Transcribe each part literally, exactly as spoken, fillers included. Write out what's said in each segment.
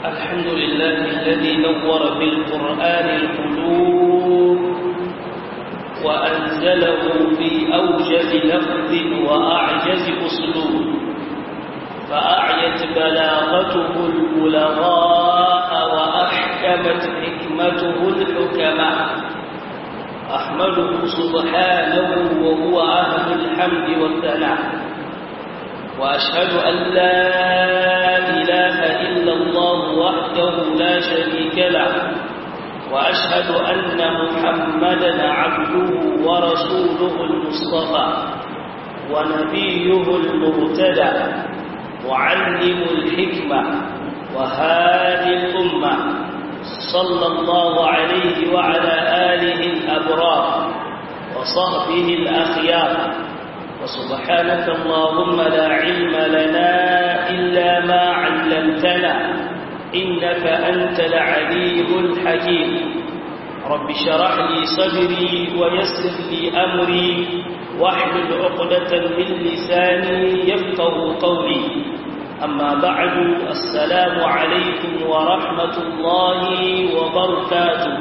الحمد لله الذي نور بالقرآن القلوب وأنزله في أوجز لفظ وأعجز أسلوب فأعيت بلاغته البلغاء وأحكمت حكمته الحكماء أحمده سبحانه وهو أهل الحمد والثناء وأشهد أن لا إله إلا الله وحده لا شريك له وأشهد أن محمدا عبده ورسوله المصطفى ونبيه المرتدى معلم الحكمة وهادي الأمة صلى الله عليه وعلى آله الأبرار وصحبه الأخيار وسبحانك اللهم لا علم لنا إلا ما علمتنا إنك أنت العليم الحكيم رب شرح لي صدري ويسر لي أمري واحلل عقدة من لساني يفقه قولي أما بعد السلام عليكم ورحمة الله وبركاته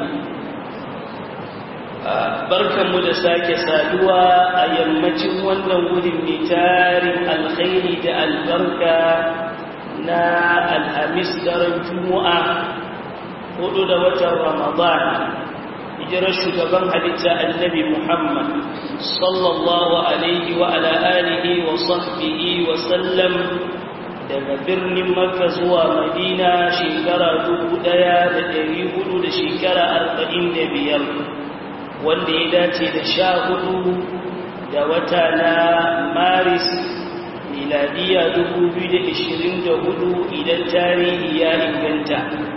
barkanmu da sake saduwa a yammacin wannan wurin mai tarin alkhairi da albarka na alhamis daren juma'a hudu da watan ramadan hijirar shugaban halitta annabi muhammad sallallahu alaihi wa ala alihi wa sahbihi wa sallam daga birnin makka zuwa madina shekara dubu ɗaya da ɗari hudu da shekara arba'in da biyar wanda ya dace da sha hudu da wata na maris miladiya dubu biyu da ishirin da hudu idan tarihi ya inganta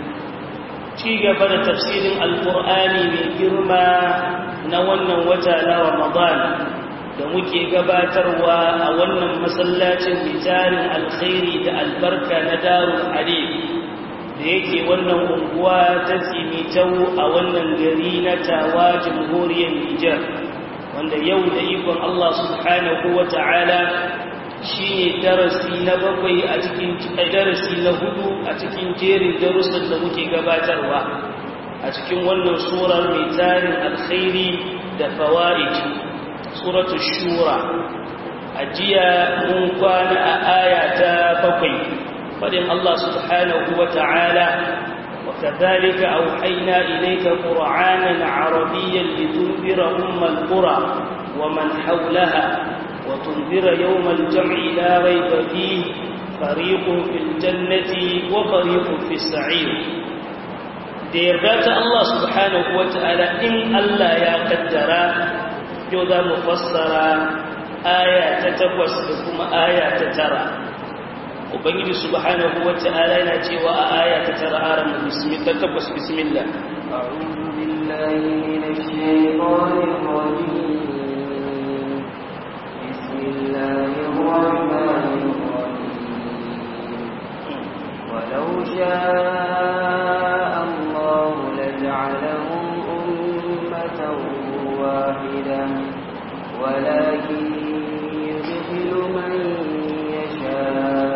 ci gaba da tafsirin alkur'ani mai girma na wannan wata na ramadan da muke gabatarwa a wannan masallacin bitarin alkhairi da albarka na darul hadith da yake wannan unguwa ta tsimitau a wannan gari na tawa jamhuriyar Nijar wanda yau da ikon Allah subhanahu wa ta'ala shi ne darasi na bakwai a cikin darasi na hudu a cikin jerin darussan da muke gabatarwa a cikin wannan surar mai tarin alkhairi da fawaid suratul shura a jiya mun kwana a aya ta bakwai فإن الله سبحانه وتعالى وكذلك أوحينا إليك قرآنا عربيا لتنذر أم القرى ومن حولها وتنذر يوم الجمع لا ريب فيه فريق في الجنة وفريق في السعير ديرات الله سبحانه وتعالى إن الله يا قدر جودا مفسرا آية تتبوس لكم آية تترى ubangiji subhanahu wata'ala yana cewa a aya ta tara aran bismillah tabbas bismillah a'udhu billahi minash shaitanir rajim bismillahir rahmanir rahim walau sha'a Allahu laj'alahum ummatan wahidah walakin yudkhilu man yasha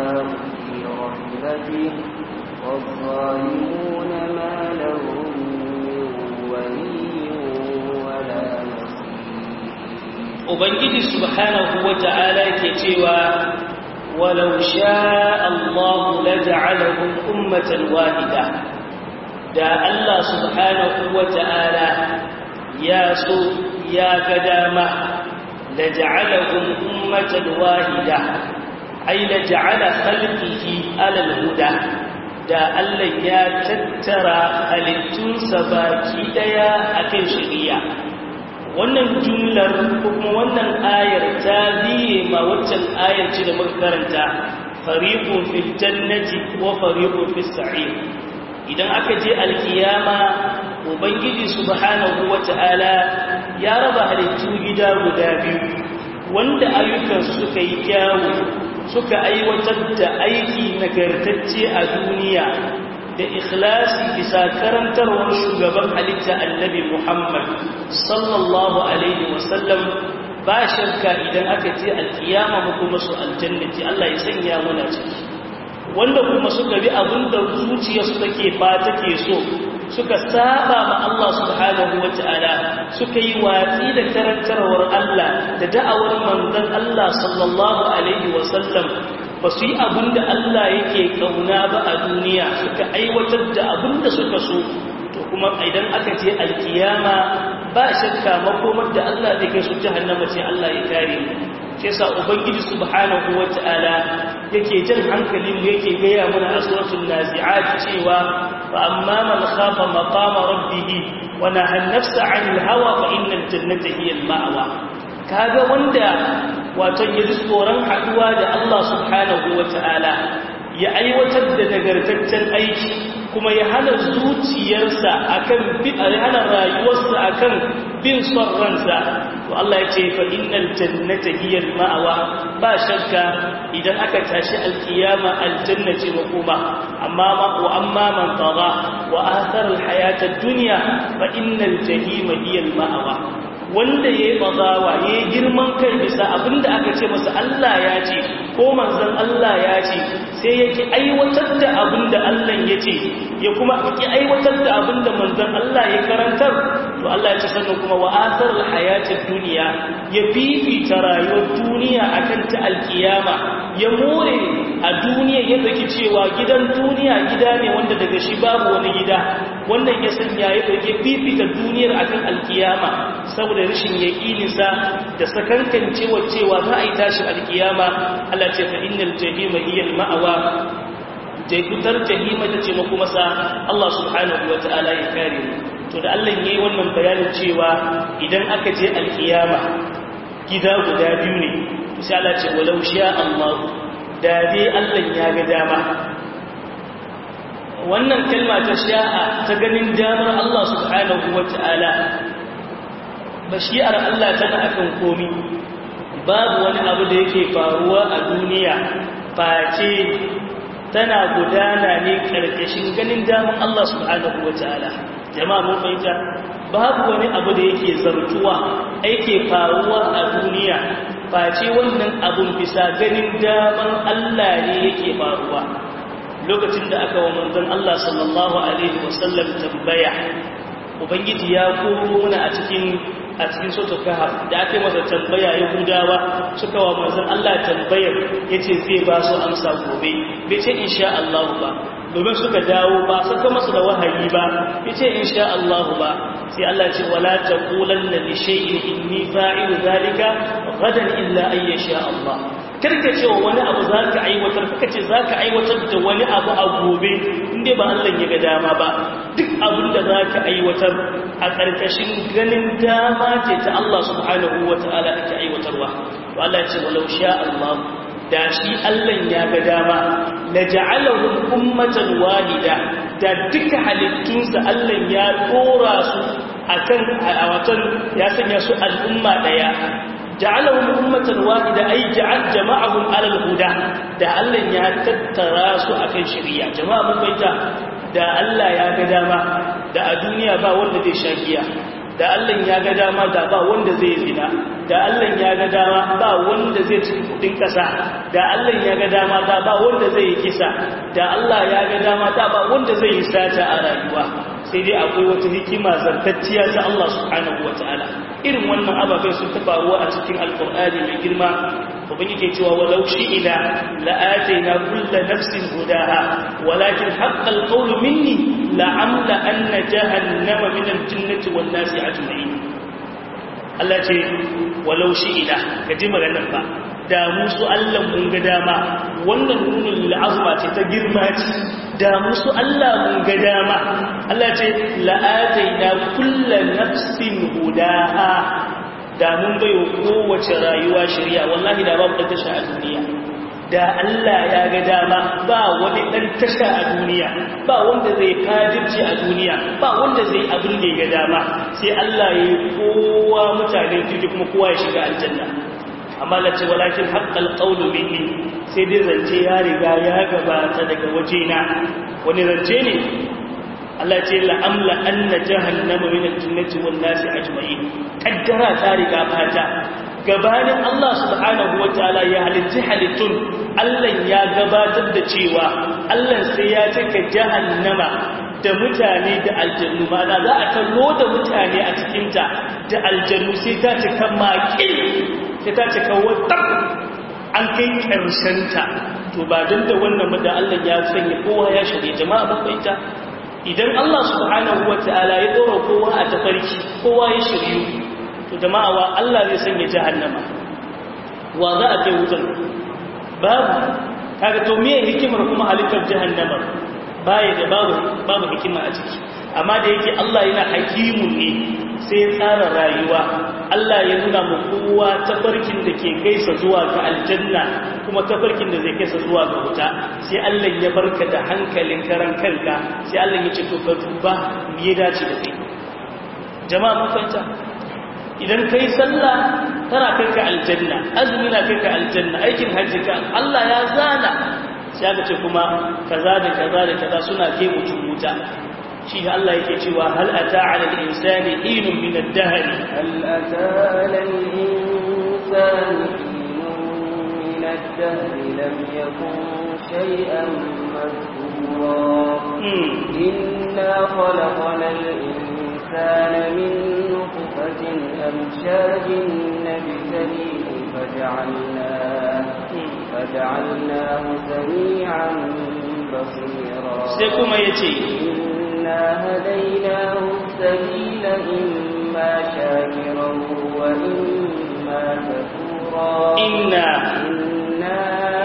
والظالمون ما لهم من ولي ولا نصير ubangiji subhanahu wata'ala yake cewa walau sha'a Allah laj'alahum ummatan wahida da Allah subhanahu wata'ala ya so ya ga dama laj'alahum ummatan wahida ay laj'ala khalqihi ala al-huda da Allah ya tattara halittunsa baki daya akan shari'a wannan jumlar kuma wannan ayar ta biye ma waccan ayar ce da muka karanta fariqun fil jannati wa fariqun fis sa'ir idan aka je alkiyama ubangiji subhanahu wata'ala ya raba halittu gida guda biyu wanda ayyukan suka yi kyawu suka aiwatar da aiki nagartacce a duniya da ikhlasi bisa karantarwar shugaban halitta annabi Muhammad sallallahu alaihi wasallam ba shakka idan aka ce alkiyama mu kuma su aljannati Allah ya sanya muna ciki wanda kuma suka bi abinda zuciyarsu take fa take so suka saba ma Allah subhanahu wata'ala suka yi watsi da karantarwar Allah da da'awar manzon Allah sallallahu alaihi wasallam ba su yi abinda Allah yake kauna ba a duniya suka aiwatar da abinda suka so to kuma idan aka ce alkiyama ba shakka makomar da Allah zai kai su jahannama sai Allah ya kare mu shi yasa ubangiji subhanahu wata'ala yake jan hankali mu yake gaya mana a suratul nazi'at cewa fa amma man khafa maqama rabbih wa nahaa an-nafsa 'anil hawa fa innal jannata hiya al-ma'wa kaga wanda wato yaji tsoron haduwa da Allah subhanahu wata'ala ya aiwatar da nagartaccen aiki kuma ya hana zuciyarsa akan bin ya hana rayuwarsa akan bin son ransa to Allah ya ce fa innal jannata hiya al-ma'wa ba shakka idan aka tashi alkiyama aljanna ce makoma amma ma wa amma man tagha wa athara al-hayata ad-dunya fa innal jahima hiya al-ma'wa wanda yayi bazawa yayi girman kai bisa abinda aka ce masa Allah ya ce ko manzon Allah ya ce sai yake aiwatar da abinda Allah ya ce ya kuma yake aiwatar da abinda manzon Allah ya karantar to Allah ya ce sannan kuma wa athar alhayatid dunya ya fifita rayuwar duniya akan ta alkiyama ya more a duniya ya dauki cewa gidan duniya gida ne wanda daga shi babu wani gida wannan ya sanya ya dauke fifita duniyar akan alkiyama saboda rashin yaƙininsa da sakankancewa cewa za a yi tashin alkiyama Allah ce fa innal jahima hiya al-ma'wa jaikutar jahima ta ce maku masa Allah subhanahu wata'ala ya kare mu to da Allah yayi wannan bayanin cewa idan aka je alkiyama gida guda biyu ne sai Allah ce walau sha Allah da dai Allah ya ga dama wannan kalma ta sha'a ta ganin damar Allah subhanahu wata'ala bashiyar Allah tana akan komi babu wani abu da yake faruwa a duniya face tana gudana ne karkashin ganin daman Allah subhanahu wataala jama'a mun fahimta babu wani abu da yake zartuwa yake faruwa a duniya face wannan abun bisa ganin daman Allah ne yake faruwa lokacin da aka wa manzon Allah sallallahu alaihi wasallam tambaya ubangiji ya koro mana a cikin a cikin sotar kahar da aka yi masa tambaya yahudawa suka wa manzon Allah tambayar yace zai ba su amsa gobe bai ce insha Allah ba domin suka dawo ba saka masa da wahayi ba yace insha Allah ba sai Allah ya ce wala taqulanna li shay'in inni fa'ilu zalika gadan illa ay yasha Allah karka cewa wani abu zaka aiwatar kaka ce zaka aiwatar da wani abu a gobe inda ba Allah ya ga dama ba duk abin da zaka aiwatar a karkashin ganin dama ce ta Allah subhanahu wataala ake aiwatarwa to Allah ya ce walau sha Allah da shi Allah ya ga dama la ja'alahum ummatan wahida da duka halittunsa Allah ya dora su akan awatan ya sanya su al'umma daya ja'alahum ummatan wahida ay ja'al jama'ahum 'ala al-huda da Allah ya tattara su akan shari'a jama'a mun bayyana da Allah ya ga dama da a duniya ba wanda zai shagiya da Allah ya ga dama da ba wanda zai zina da Allah ya ga dama ba wanda zai ci kudin kasa da Allah ya ga dama da ba wanda zai yi kisa da Allah ya ga dama da ba wanda zai yi sata a rayuwa sai dai akwai wata hikima zartacciya ta Allah subhanahu wataala irin wannan ababai sun ta faruwa a cikin alqur'ani mai girma ubangiji ke cewa walau shi'ina la'ataina kullu nafsin hudaha walakin haqqal qawlu minni la'amla anna jahannama min al-jinnati wan nasi ajma'in Allah ce walau shi'ina kaji maganar ba da musu Allah mun ga dama wannan nunul azma ce ta girma ce da musu Allah mun ga dama Allah ce la'ataina kullu nafsin hudaha da mun bayo kowace rayuwa shari'a wallahi da babu tasha a duniya da Allah ya ga dama ba wani dan tasha a duniya ba wanda zai kajirci a duniya ba wanda zai abin da ya ga dama sai Allah ya yi kowa mutane jiji kuma kowa ya shiga aljanna amma lace walakin haqqal qawlu minni sai dai zance ya riga ya gabata daga wajena wani zance ne Allah ce la'amla anna jahannama min al-jinnati wan nasi ajma'in kaddara ta riga fata gabanin Allah subhanahu wataala ya halitta halittun Allah ya gabatar da cewa Allah sai ya cika jahannama da mutane da aljannu mana za a kallo da mutane a cikinta da aljannu sai ta cika maƙil sai ta cika wata an kai ƙarshenta to ba don da wannan da Allah ya sanya kowa ya shirye jama'a bakwaita idan Allah subhanahu wata'ala ya ɗora kowa a tafarki kowa ya shiryu to jama'a wa Allah zai sanya jahannama wa za a kai wutar babu kaga to me hikimar kuma halittar jahannama baya da babu babu hikima a ciki amma da yake Allah yana hakimun ne sai tsara rayuwa Allah ya nuna mu kowa tafarkin da ke kaisa zuwa ga aljanna kuma tafarkin da zai kaisa zuwa ga wuta sai Allah ya barka da hankalin karan kanka sai Allah ya ce to ka duba me ya dace da kai jama'a mun fahimta idan kai sallah tana kai ka aljanna azumi na kai ka aljanna aikin hajji ka Allah ya zana sai aka ce kuma kaza da kaza da kaza suna ke mutum wuta shi da Allah yake cewa hal ata ala al-insani hinun min ad-dahr hal ata ala al-insani hinun min ad-dahr lam yakun shay'an madhkura inna khalaqna al-insana min nutfatin amshajin nabtalihi faj'alnahu faj'alnahu sami'an basira sai kuma yace إنا هديناه السبيل إما شاكرا وإما كفورا إنا إنا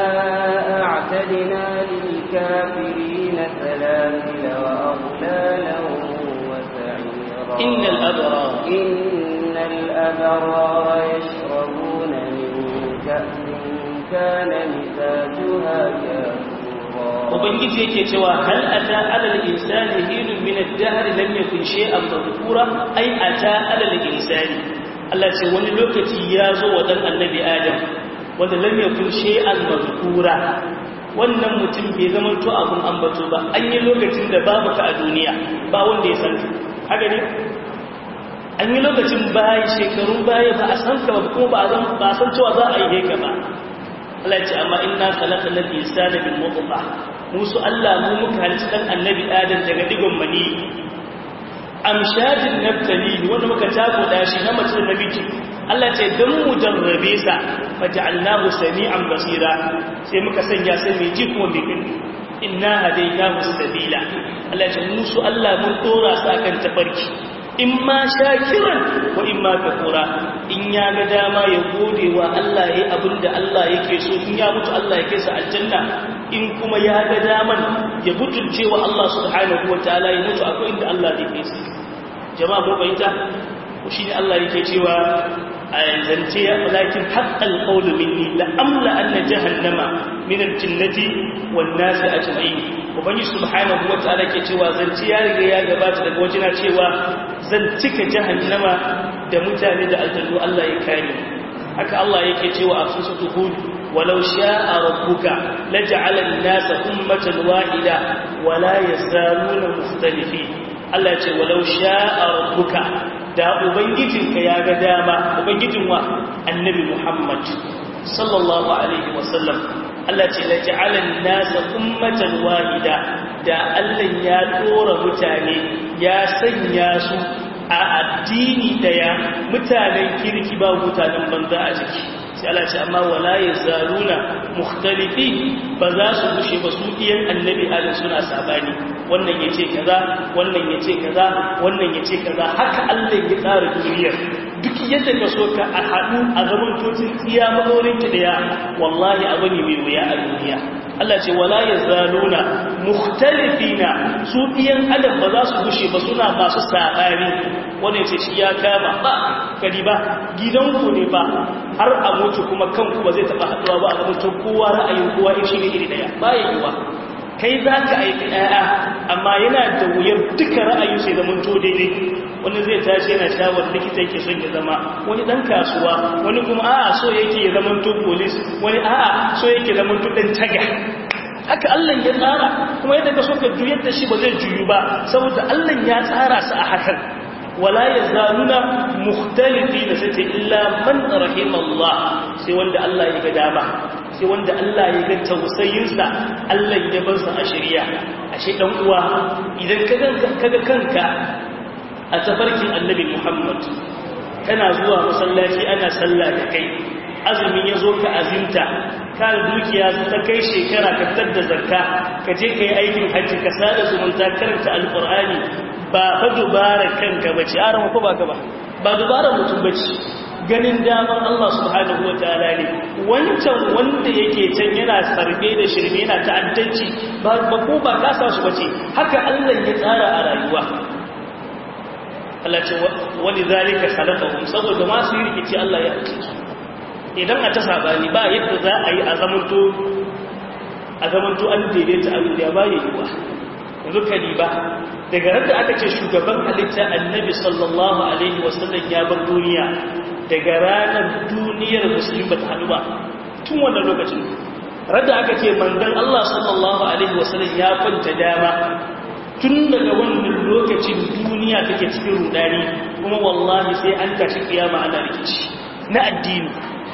أعتدنا للكافرين سلاسل وأغلالا وسعيرا إن الأبرار إن الأبرار يشربون من كأس كان مزاجها كافورا ubangiji yake cewa hal ata alal insani hinun min ad-dahr lam yakun shay'an madhkura ai ata alal insani Allah ce wani lokaci ya zo wa dan annabi Adam wanda lam yakun shay'an madhkura wannan mutum bai zama to abun ambato ba an yi lokacin da babu ka a duniya ba wanda ya san ka haka ne an yi lokacin baya shekarun baya ba a san ka ba kuma ba a san cewa za a yi ka ba Allah ce amma inna khalaqna al-insana min nutfah musu Allah mu muka halitta dan annabi Adam daga digon mani amshajin nabtali wanda muka tako da shi na mace da namiji Allah ce dan mu jarrabe sa faj'alnahu sami'an basira sai muka sanya sai mai ji kuma mai gani inna hadaynahu sabila Allah ce musu Allah mun dora sa kan tafarki imma shakiran wa imma kafura in ya ga dama ya gode wa Allah yayi abinda Allah yake so in ya mutu Allah yake sa aljanna in kuma ya ga daman ya butulce wa Allah subhanahu wataala ya mutu akwai inda Allah yake so jama'a ko bayyana shi ne Allah yake cewa zance ya walakin haqqal qawlu minni la amla anna jahannama min al-jinnati wan nas ajma'in ubangi subhanahu wataala ke cewa zance ya riga ya gabata daga wajina cewa zan cika jahannama da mutane da aljannu Allah ya kare haka Allah yake cewa a suratul hud walau sha'a rabbuka laj'ala an-nasa ummatan wahida wala yazaluna mukhtalifin Allah ya ce walau sha'a rabbuka da ubangijinka ya ga dama ubangijin wa annabi Muhammad sallallahu alaihi wasallam Allah ce la ja'ala an-nasa ummatan wahida da Allah ya dora mutane ya sanya su a addini daya mutanen kirki ba mutanen banza a ciki sai Allah ce amma wala yazaluna mukhtalifi ba za su bushe ba su iyan annabi Adam suna sabani wannan yace kaza wannan yace kaza wannan yace kaza haka Allah ya tsara duniyar duk yadda ka so ka a hadu a zaman tocin tsiya mazorin ki daya wallahi abu ne mai wuya a duniya Allah ce wala yazaluna mukhtalifina su iyan Adam ba za su bushe ba suna masu sabani wannan yace shi ya kama ba kadi ba gidanku ne ba har a mutu kuma kanku ba zai taba haduwa ba a gaban kowa ra'ayin kowa shi ne iri daya bayan yiwa kai za ka aiki ɗaya amma yana da wuyar duka ra'ayin sai zaman to daidai wani zai tashi yana shawar likita yake son ya zama wani ɗan kasuwa wani kuma a'a so yake ya zaman to polis wani a'a so yake zaman to ɗan taga haka Allah ya tsara kuma yadda ka so ka juyar da shi ba zai juyu ba saboda Allah ya tsara su a hakan wala yazaluna mukhtalifina sai illa man rahimallah sai wanda Allah ya ga dama sai wanda Allah ya ga tausayinsa Allah ya bar sa a shari'a ashe dan uwa idan kaga kanka a tafarkin annabi Muhammad kana zuwa masallaci ana sallah da kai azumin yazo ka azimta ka dukiya ta kai shekara ka tadda zakka ka je kai aikin hajji ka sada zumunta karanta alqur'ani ba fa dubara kanka bace arama ko ba ka ba ba dubara mutum bace ganin damar Allah subhanahu wataala ne wancan wanda yake can yana sarbe da shirme yana ta'addanci ba ko ba ka sa su bace haka Allah ya tsara a rayuwa Allah ce wani zalika khalaqahum saboda ma su rikici Allah ya ce idan a ta sabani ba yadda za a yi a zamanto a zamanto an daidaita abin da ya baye yi ba yanzu kadi ba daga ran da aka ce shugaban halitta annabi sallallahu alaihi wasallam ya bar duniya daga ranar duniyar musulmi ba ta haɗu ba tun wannan lokacin ran da aka ce manzon Allah sallallahu alaihi wasallam ya kwanta dama tun daga wannan lokacin duniya take cikin rudani kuma wallahi sai an tashi kiyama ana rikici na addini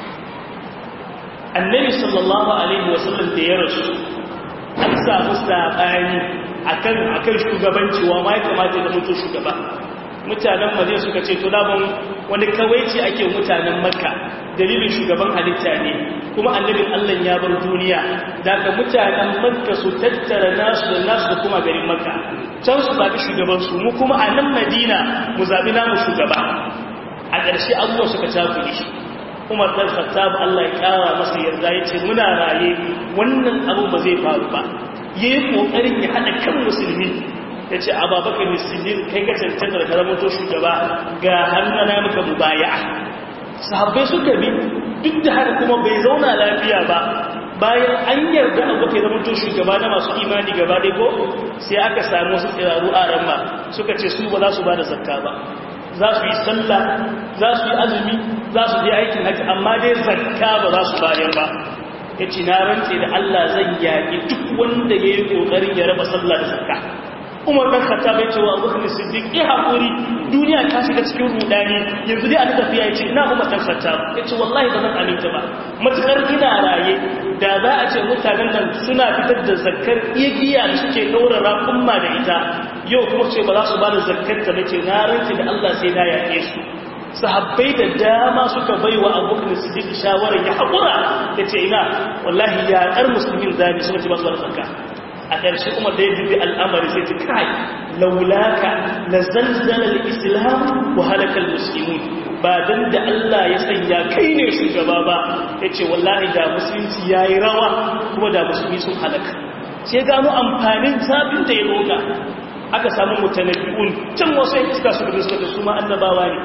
annabi sallallahu alaihi wasallam da ya rasu an samu sabani akan akan shugabanci wa ma ya kamata da mutu shugaba mutanen Madina suka ce to daban wani kawaici ake mutanen Makka dalilin shugaban halitta ne kuma annabin Allah ya bar duniya daga mutanen Makka su tattara nasu da nasu da kuma garin Makka can su zabi shugaban su mu kuma a nan Madina mu zabi namu shugaba a ƙarshe abubuwa suka tafi shi Umar dan Khattab Allah ya kawo masa yarda yace muna raye wannan abu ba zai faru ba yayi kokarin ya hada kan musulmi yace Abubakar Siddiq kai ka cancanta da karamanto shugaba ga hannana muka mubaya'a sahabbai suka bi duk da haka kuma bai zauna lafiya ba bayan an yarda Abubakar ya zamanto shugaba na masu imani gaba dai ko sai aka samu su tsiraru a ramma suka ce su ba za su ba da zakka ba za su yi sallah za su yi azumi za su je aikin haji amma dai zakka ba za su bayar ba ya ce na rantse da Allah zan yaƙi duk wanda ya yi ƙoƙarin ya raba sallah da zakka umar ɗan khattab ya ce wa abubakar siddiq ya haƙuri duniya ta shiga cikin rudani yanzu dai a ta tafiya ya ce ina umar ɗan khattab ya ce wallahi ba zan aminta ba matuƙar ina raye da za a ce mutanen nan suna fitar da zakkar igiya da suke ɗaura raƙumma da ita yau kuma ce ba za su ba da zakkar ta na ce na rantse da Allah sai na yaƙe su sahabbai da dama suka bai wa abokan siddiq shawarar ya haƙura ya ce ina wallahi yaƙar musulmin zami suka ce ba su wani zakka a ƙarshe kuma da ya dubi al'amari sai ta kai laulaka na zanzanar islam wa halakar musulmi ba don da Allah ya sanya kai ne shugaba ba ya ce wallahi da musulunci ya yi rawa kuma da musulmi sun halaka sai gano amfanin zafin da ya roga aka samu mutanabi'un can wasu ya iska su da suka da su ma annabawa ne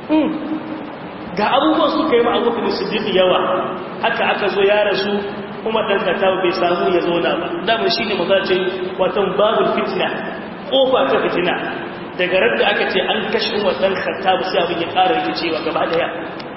ga abubuwan suka yi ma'abukan siddiq yawa haka aka zo ya rasu kuma dan katawa bai samu ya zauna ba damar shi ne mazacin watan babul fitina kofa ta fitina daga radda aka ce an kashe umar dan katawa sai abin ya ƙara rikicewa gaba daya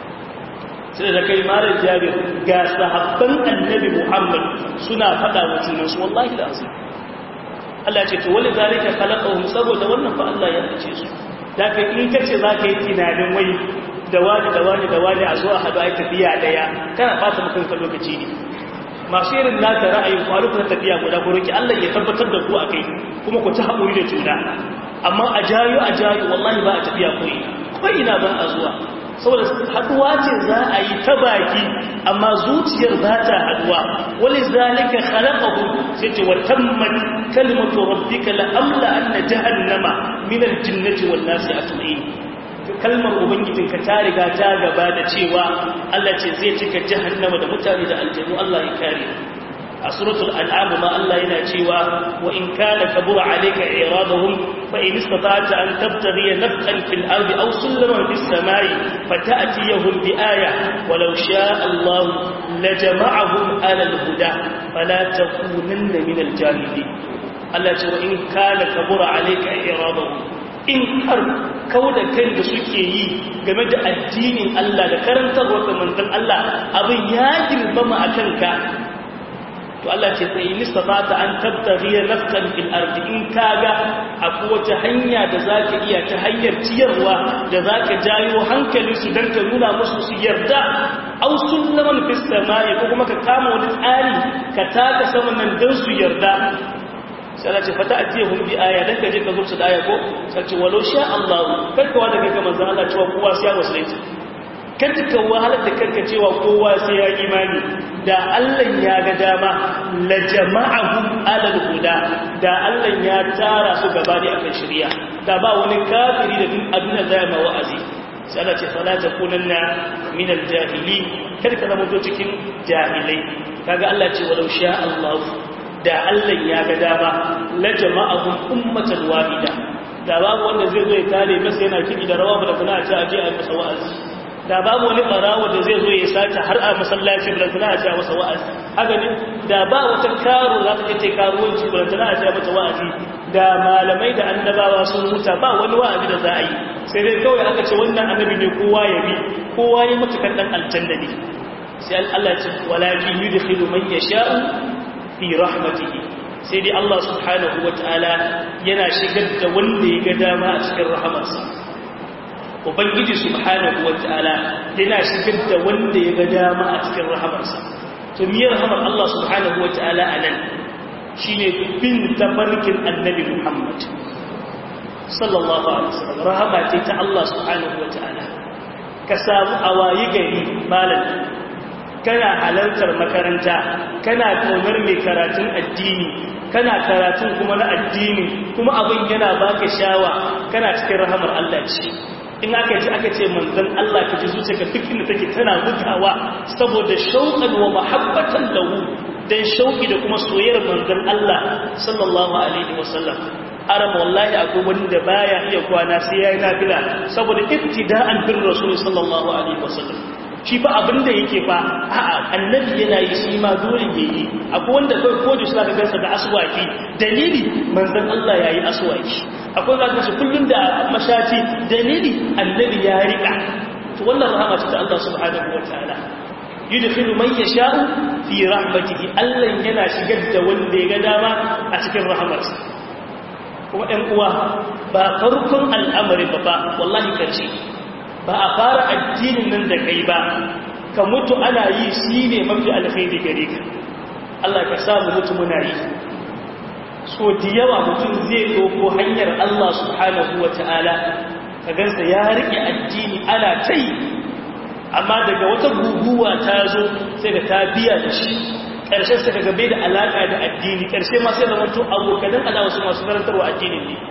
sai da kai marar jabir ga sahabban annabi muhammad suna faɗa wa junansu wallahi da azim Allah ce to wani zalika khalaqahum saboda wannan fa Allah ya rice su da kai in kace zaka yi tunanin wai da wani da wani da wani a zuwa hadu ai tafiya daya kana fata mutum ka lokaci ne masu irin naka ra'ayin ku alukan tafiya guda ku roki Allah ya tabbatar da ku akai kuma ku ta haƙuri da juna amma a jayo a jayo wallahi ba a tafiya koyi ko ina ban a zuwa saboda haduwa ce za a yi ta baki amma zuciyar za ta haduwa wali zalika khalaqahu sai ce wa tammat kalimatu rabbika la amla anna jahannama min al-jinnati wan nasi ajma'in kalmar ubangijinka ta riga ta gaba da cewa Allah ce zai cika jahannama da mutane da aljanu Allah ya kare a suratul an'am ma Allah yana cewa wa in kana kabura alayka i'raduhum fa in istata'ta an tabtaghi nafqan fil ardi aw sulaman fis samai fata'tiyahum bi aya walau sha'a Allah lajama'ahum ala al-huda fala takunanna min al-jahilin Allah ce wa in kana kabura alayka i'raduhum in har kauda kai da suke yi game da addinin Allah da karantarwar da manzon Allah abin ya girmama akan ka to Allah ce sai listafata an tabtaghi nafsan fil ardi in kaga akwai wata hanya da zaka iya ta hanyar ciyarwa da zaka jayo hankalin su dan ka nuna musu su yarda aw sullaman fis samai ko kuma ka kama wani tsari ka taka saman nan dan su yarda sai Allah ce fata atiyahum bi aya dan ka je ka zo su da aya ko sai ce walau sha Allah karka wanda kai ga manzon Allah cewa kowa sai ya musulunci kada ka wahalar da kanka cewa kowa sai ya imani da Allah ya ga dama la jama'ahum alal huda da Allah ya tara su gaba da akan shari'a da ba wani kafiri da din aduna zai ma wa'azi sai Allah ce fala takunanna min al-jahili kada ka zama cikin jahilai kaga Allah ce walau sha Allah da Allah ya ga dama la jama'ahum ummatan wahida da babu wanda zai zo ya tare masa yana kidi da rawa da kana ci aje a masa wa'azi da babu wani barawo da zai zo ya sace har a masallaci bulantana a cewa masa wa'azi haka ne da ba wata karo za ta ce karuwanci bulantana a cewa mata wa'azi da malamai da annabawa sun huta ba wani wa'azi da za a yi sai dai kawai aka ce wannan annabi ne kowa ya bi kowa ya mutukan dan aljanna ne sai Allah ya ce walakin yudkhilu man yasha'u fi rahmatihi sai dai Allah subhanahu wataala yana shigar da wanda ya ga dama a cikin rahamarsa ubangiji subhanahu wataala yana shigar da wanda ya ga dama a cikin rahamarsa to miyar rahamar Allah subhanahu wataala anan shine bin tabarkin annabi Muhammad sallallahu alaihi wasallam rahama ce ta Allah subhanahu wataala ka samu awayi gari malam kana halartar makaranta kana kaunar mai karatun addini kana karatun kuma na addini kuma abin yana baka shawa kana cikin rahamar Allah ce in aka ji aka ce manzon Allah ka ji zuciyarka duk inda take tana mutawa saboda shauqan wa mahabbatan lahu dan shauki da kuma soyayyar manzon Allah sallallahu alaihi wasallam aram wallahi akwai wanda baya iya kwana sai yayi nafila saboda ittida'an bir rasul sallallahu alaihi wasallam shi fa abinda yake fa a'a annabi yana yi shi ma dole yayi akwai wanda kai ko da suna gansa da aswaki dalili manzon Allah yayi aswaki akwai zaka shi kullun da mashati dalili annabi ya rika to wannan rahama ce ta Allah subhanahu wataala yudkhilu man yasha'u fi rahmatihi Allah yana shigar da wanda ya ga dama a cikin rahmarsa kuma ɗan uwa ba farkon al'amari ba ba wallahi karshe ba a fara addinin nan da kai ba ka mutu ana yi shi ne mafi alkhairi gare ka Allah ka samu mutu muna yi so da yawa mutum zai doko hanyar Allah subhanahu wata'ala ka gansa ya rike addini ana ta yi amma daga wata guguwa ta zo sai da ta biya da shi ƙarshe sai daga bai da alaƙa da addini ƙarshe ma sai da mutum abokanan ala wasu masu karantarwa addinin ne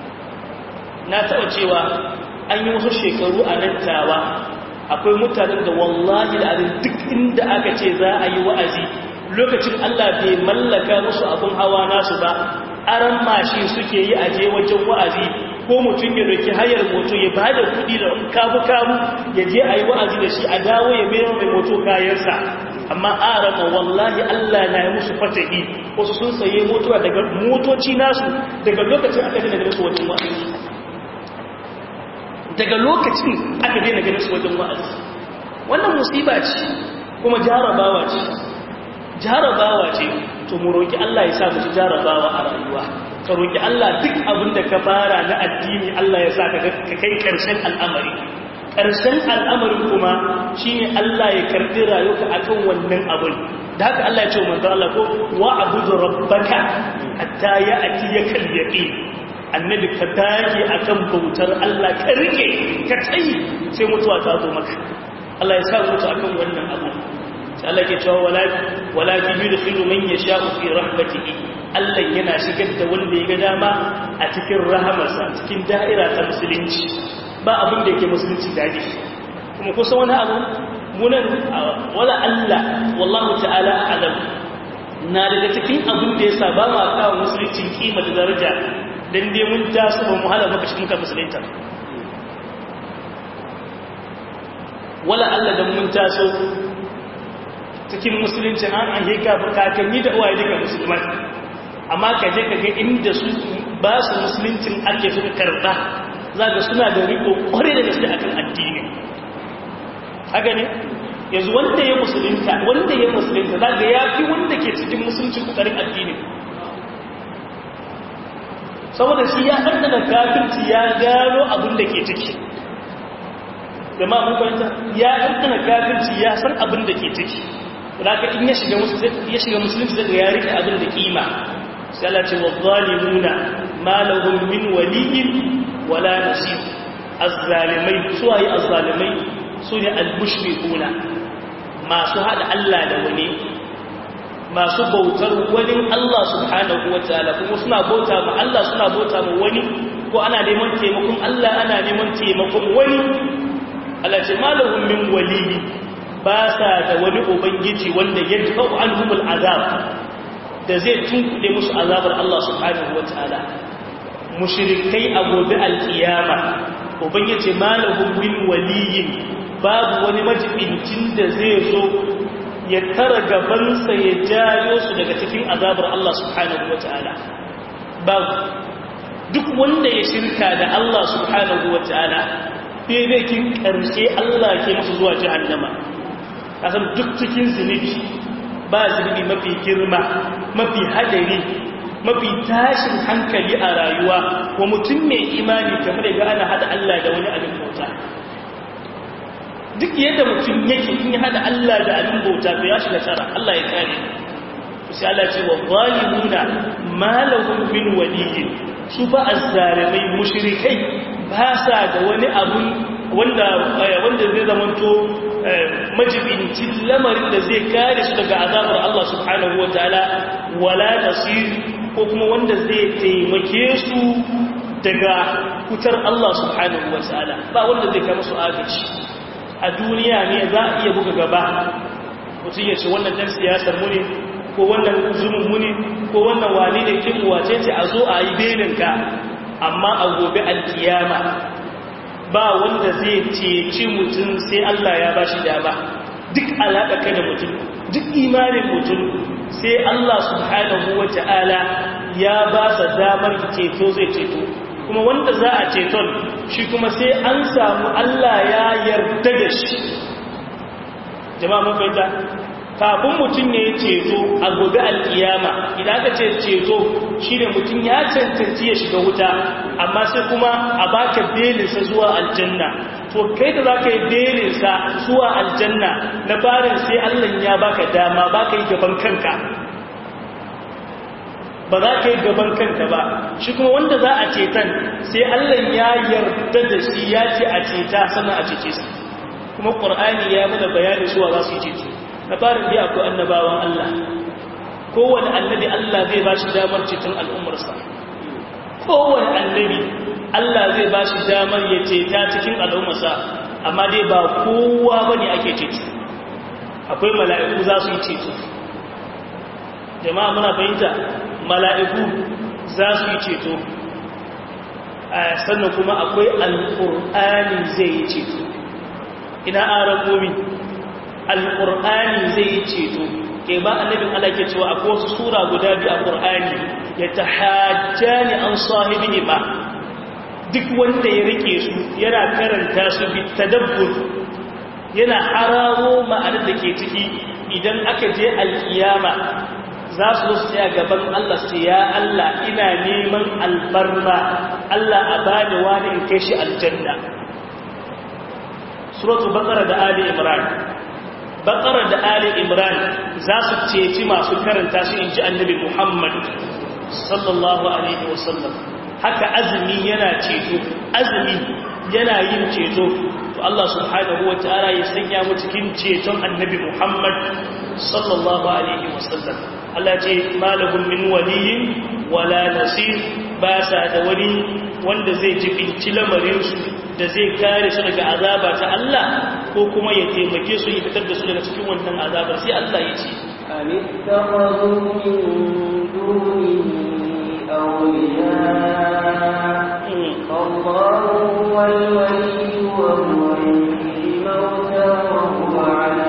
na taɓa cewa an yi wasu shekaru a nan tawa akwai mutanen da wallahi da abin duk inda aka ce za a yi wa'azi lokacin Allah bai mallaka musu abin hawa nasu ba aran mashi suke yi a je wajen wa'azi ko mutum ya doki hayar moto ya bada kuɗi da kabu kabu ya je a yi wa'azi da shi a dawo ya mayar mai moto kayansa amma arama wallahi Allah na yi musu fatahi wasu sun saye motuwa daga motoci nasu daga lokacin aka dina da su wajen wa'azi daga lokacin aka daina ganin su wajen wa'azi wannan musiba ce kuma jarabawa ce jarabawa ce to mu roki Allah ya sa mu ci jarabawa a rayuwa ka roki Allah duk abin da ka fara na addini Allah ya sa ka kai karshen al'amari karshen al'amarin kuma shine Allah ya karbi rayuwarka akan wannan abin da haka Allah ya ce manzo Allah ko wa'budu rabbaka hatta ya'tiyaka al-yaqin annabi ka dage akan bautar Allah ka rike ka tsayi sai mutuwa ta zo maka Allah ya sa mutu akan wannan abu sai Allah ke cewa wala wala yudkhilu man yasha'u fi rahmatihi Allah yana shigar da wanda ya ga dama a cikin rahamarsa cikin da'ira ta musulunci ba abin da yake musulunci dadi kuma kusa wani abu munan wala Allah wallahu ta'ala alam na daga cikin abin da yasa ba ma kawo musulunci kima da daraja dan dai mun taso ba mu hala maka cikin ka musulunta wala Allah dan mun taso cikin musulunci an an heka kakanni da uwaye duka musulmai amma ka je ka ga inda su ba su musuluncin ake suka karba zaka suna da riko kware da gaske akan addini haka ne yanzu wanda ya musulunta wanda ya musulunta zaga ya fi wanda ke cikin musulunci kokarin addini saboda shi ya ɗanɗana kafirci ya gano abin da ke ciki jama'a mun fahimta ya ɗanɗana kafirci ya san abin da ke ciki zaka in ya shiga ya shiga musulunci zaga ya rike abin da kima sai Allah ce wa zalimuna ma lahum min waliyyin wala nasir azzalimai suwaye azzalimai sune almushrikuna masu hada Allah da wani masu bautar wani Allah subhanahu wataala kuma suna bauta ma Allah suna bauta ma wani ko ana neman taimakon Allah ana neman taimakon wani Allah ce malahum min wali ba sa da wani ubangiji wanda ya tafu anhumul azab da zai tunkuɗe musu azabar Allah subhanahu wataala mushrikai a gobe alkiyama ubangiji malahum min waliyin babu wani majibincin da zai zo ya tara gabansa ya jayo su daga cikin azabar Allah subhanahu wataala babu duk wanda ya shirka da Allah subhanahu wataala sai dai kin karshe Allah ke masa zuwa jahannama kasan duk cikin zunubi ba zunubi mafi girma mafi hadari mafi tashin hankali a rayuwa wa mutum mai imani kamar da ana hada Allah da wani abin bauta duk yadda mutum yake in ya hada Allah da abin bauta to ya shiga tsara Allah ya kare sai Allah ce wa zalimuna ma lahum min waliyyin su ba azzalimai mushrikai ba sa da wani abu wanda wanda zai zamanto majibincin lamarin da zai kare su daga azabar Allah subhanahu wataala wala nasir ko kuma wanda zai taimake su daga kutar Allah subhanahu wataala ba wanda zai kama su agaci a duniya ne za a iya buga gaba mutum ya ce wannan dan siyasar mu ne ko wannan zumun mu ne ko wannan wani ne kin wace ce a zo a yi belinka amma a gobe alkiyama ba wanda zai ceci mutum sai Allah ya bashi dama duk alaka ka da mutum duk imanin mutum sai Allah subhanahu wata'ala ya ba sa damar ceto zai ceto kuma wanda za a ceton shi kuma sai an samu Allah ya yarda da shi jama'a mun fahimta kafin mutum ya yi ceto a gobe alkiyama idan aka ce ceto shi ne mutum ya cancanci ya shiga wuta amma sai kuma a baka belinsa zuwa aljanna to kai da za ka yi belinsa zuwa aljanna na farin sai Allah ya baka dama baka yi gaban kanka ba za ka yi gaban kanka ba shi kuma wanda za a cetan sai Allah ya yarda da shi ya ce a ceta sannan a cece su kuma ƙur'ani ya mana bayani zuwa za su yi ceto na farin dai akwai annabawan Allah kowane annabi Allah zai ba shi damar ceton al'ummarsa kowane annabi Allah zai ba shi damar ya ceta cikin al'ummarsa amma dai ba kowa ba ne ake ceto akwai mala'iku za su yi ceto jama'a muna fahimta mala'iku za su yi ceto sannan kuma akwai alƙur'ani zai yi ceto ina aran gomi alƙur'ani zai yi ceto ke ba annabin Allah ke cewa akwai wasu sura guda biyu a ƙur'ani ya ta hajjani an sahibi ba duk wanda ya rike su yana karanta su bi tadabbur yana hararo ma'anar da ke ciki idan aka je alkiyama za su zo tsaya gaban Allah su ya Allah ina neman albarma Allah a bani wani in kai shi aljanna suratul baqara da ali imran baqara da ali imran za su ceci masu karanta shi inji annabi Muhammad sallallahu alaihi wasallam haka azumi yana ceto azumi yana yin ceto to Allah subhanahu wataala ya sanya mu cikin ceton annabi Muhammad sallallahu alaihi wasallam Allah ce malahum min waliyin wala nasir ba sa da wani wanda zai jibinci lamarin su da zai kare su daga azaba ta Allah ko kuma ya taimake su ya fitar da su daga cikin wannan azabar sai Allah ya ce anittakhadhu min dunihi awliya Allahu wal waliyyu wa huwa yuhyi mawta wa huwa ala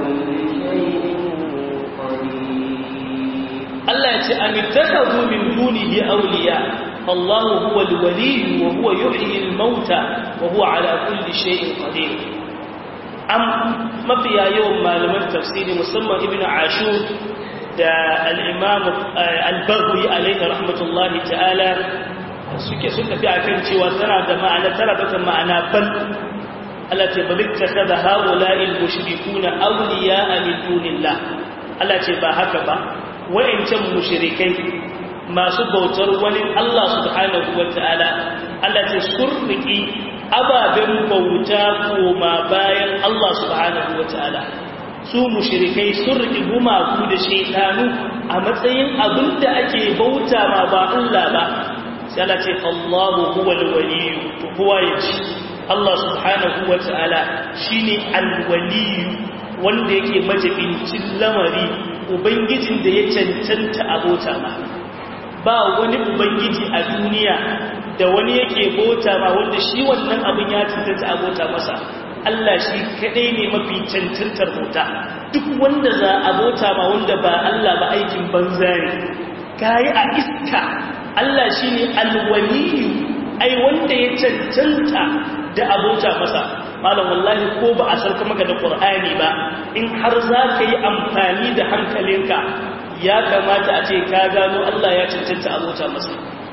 Allah ya ce amittakhadhu min dunihi awliya Allahu huwa al-waliy wa huwa yuhyi al-mauta wa huwa ala kulli shay'in qadir am mafiya yawan malaman tafsiri musamman ibn ashur da al-imam al-baghawi alayhi rahmatullahi ta'ala suke sun tafi akan cewa tana da ma'ana tana da ma'ana bal Allah ce bal ittakhadha haula'il mushrikuna awliya'a min dunillah Allah ce ba haka ba wa'ancan mushrikai masu bautar wani Allah subhanahu wata'ala Allah ce surriki ababen bauta koma bayan Allah subhanahu wata'ala su mushrikai surriki gumaku da shaytanu a matsayin abinda ake bauta ma ba Allah ba sai Allah ce Allahu huwal waliyyu to kowa yaji Allah subhanahu wata'ala shine al-waliyyu wanda yake majibincin lamari ubangijin da ya cancanta abota ma ba wani ubangiji a duniya da wani yake bota ma wanda shi wannan abin ya cancanta abota masa Allah shi kadai ne mafi cancantar bota duk wanda za a bota ma wanda ba Allah ba aikin banza ne kai a iska Allah shine al-waliyyu ai wanda ya cancanta da abota masa malam wallahi ko ba a sarka maka da Qur'ani ba in har za ka yi amfani da hankalinka ya kamata a ce ka gano Allah ya cancanta abota masa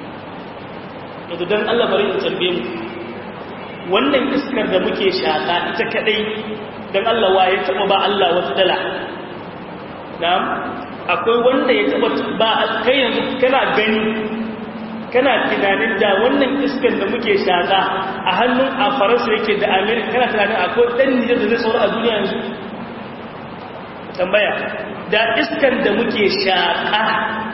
yanzu don Allah bari in tambaye mu wannan iskar da muke shaka ita kadai don Allah waye taba ba Allah wata dala na'am akwai wanda ya taba ba kai yanzu kana gani kana tunanin da wannan iskar da muke shaka a hannun a Faransa yake da America kana tunanin akwai dan Niger da zai saura a duniya yanzu tambaya da iskar da muke shaka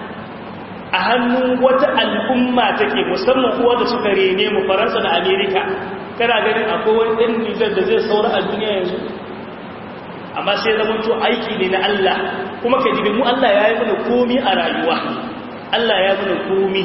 a hannun wata al'umma take musamman kuwa da suka rene mu Faransa da America kana ganin akwai wani dan Niger da zai saura a duniya yanzu amma sai zaman to aiki ne na Allah kuma ka jibi mu Allah ya yi mana komi a rayuwa Allah ya mana komi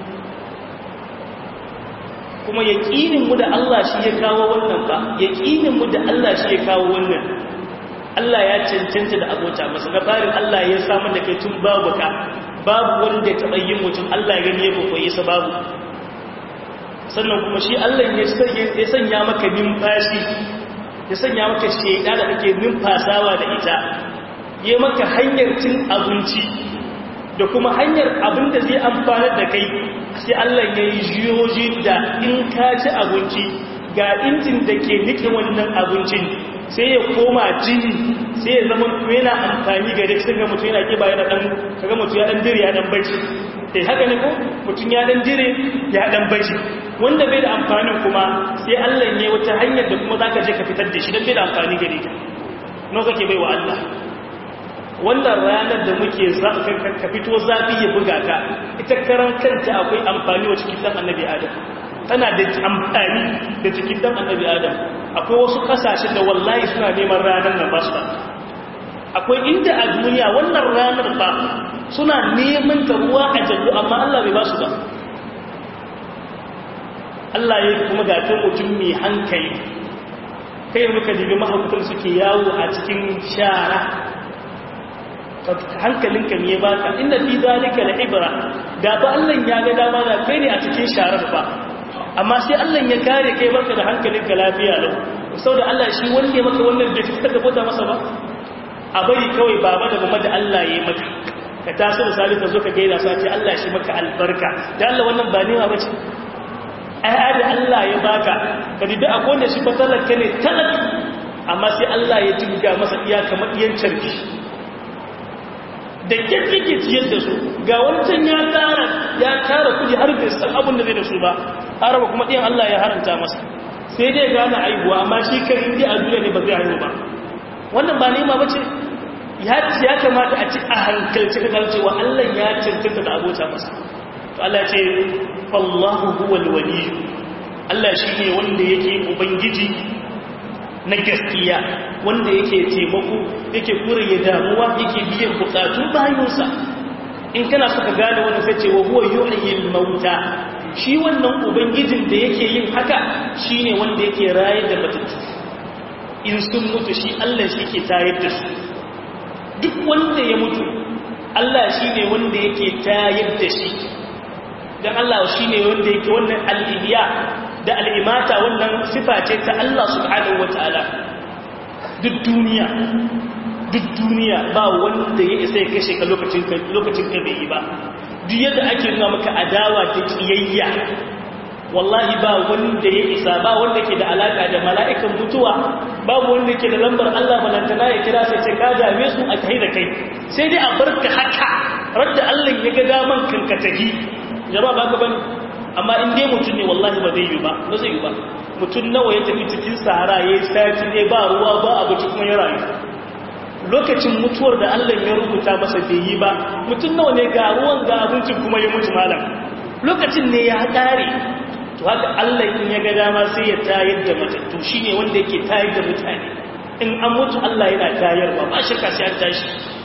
kuma yaƙinin mu da Allah shi ya kawo wannan ba yaƙinin mu da Allah shi ya kawo wannan Allah ya cancanta da abota masa na farin Allah ya samu da kai tun babu ka babu wanda ya taɓa yin mutum Allah ya gani ya kokoye sa babu sannan kuma shi Allah ya sanya maka numfashi ya sanya maka sheda da kake numfasawa da ita ya maka hanyar cin abinci da kuma hanyar abin da zai amfanar da kai sai Allah ya yi jiyoji da in ka ci abinci ga injin da ke nike wannan abincin sai ya koma jini sai ya zama yana amfani ga duk ga mutum yana kiba yana dan kaga mutum ya dan dire ya dan baci sai haka ne ko mutum ya dan dire ya dan baci wanda bai da amfanin kuma sai Allah ne wata hanyar da kuma zaka je ka fitar da shi dan bai da amfani gare ka no kake bai wa Allah wannan ranar da muke ka fito zafi ya buga ka ita karan kanta akwai amfani wa cikin dan annabi Adam tana da amfani da cikin dan annabi Adam akwai wasu kasashe da wallahi suna neman ranar nan ba su akwai inda a duniya wannan ranar ba suna neman ta ruwa a jallu amma Allah bai ba su ba Allah ya kuma ga ta mutum mai hankali kai muka dibi mahaukatan suke yawo a cikin shara hankalinka ne ba ka inda fi zalika la ibra da ba Allah ya ga dama da kai ne a cikin sharar ba amma sai Allah ya kare kai barka da hankalinka lafiya lau saboda Allah shi wanda ya maka wannan da kika da bota masa ba a bari kawai baba da mama da Allah ya yi maka ka taso da salika zo ka gaida sa ce Allah shi maka albarka da Allah wannan ba ne ba ce ai da Allah ya baka ka dida akwai wanda shi fatalaka ne talak amma sai Allah ya tinga masa iya kamar iyan carki da kyakkyake ciyar da su ga wancan ya tara ya tara kudi har bai san abin da zai da su ba araba kuma ɗiyan Allah ya haranta masa sai dai gane aibuwa amma shi kan indi a duniya ne ba zai haihu ba wannan ba nema ba ce ya kamata a ci a hankalci kan cewa Allah ya cancanta da abota masa to Allah ce wallahu huwal wali Allah shine wanda yake ubangiji na gaskiya wanda yake taimako yake kure damuwa yake biyan bukatun bayinsa in kana suka gane wannan sai ce wa huwa yuhyil mauta shi wannan ubangijin da yake yin haka shine wanda yake rayar da matattu in sun mutu shi Allah shi ke tayar da su duk wanda ya mutu Allah shine wanda yake tayar da shi dan Allah shine wanda yake wannan al-ihya da al'imata wannan sifa ce ta Allah subhanahu wa ta'ala duk duniya duk duniya ba wanda ya isa ya kashe ka lokacin ka lokacin ka bai yi ba duk yadda ake nuna maka adawa ta kiyayya wallahi ba wanda ya isa ba wanda ke da alaka da mala'ikan mutuwa babu wanda ke da lambar Allah balantana ya kira sai ce ka dame su a kai da kai sai dai a barka haka radda Allah ya ga daman kankatahi jama'a ba ka bane amma in dai mutum ne wallahi ba zai yi ba ba zai yi ba mutum nawa ya tafi cikin sahara ya yi sati ne ba ruwa ba abinci kuma ya rayu lokacin mutuwar da Allah ya rubuta masa bai yi ba mutum nawa ne ga ruwan ga abincin kuma ya mutu malam lokacin ne ya kare to haka Allah in ya ga dama sai ya tayar da matattu shine wanda yake tayar da mutane in an mutu Allah yana tayarwa ba shakka sai an tashi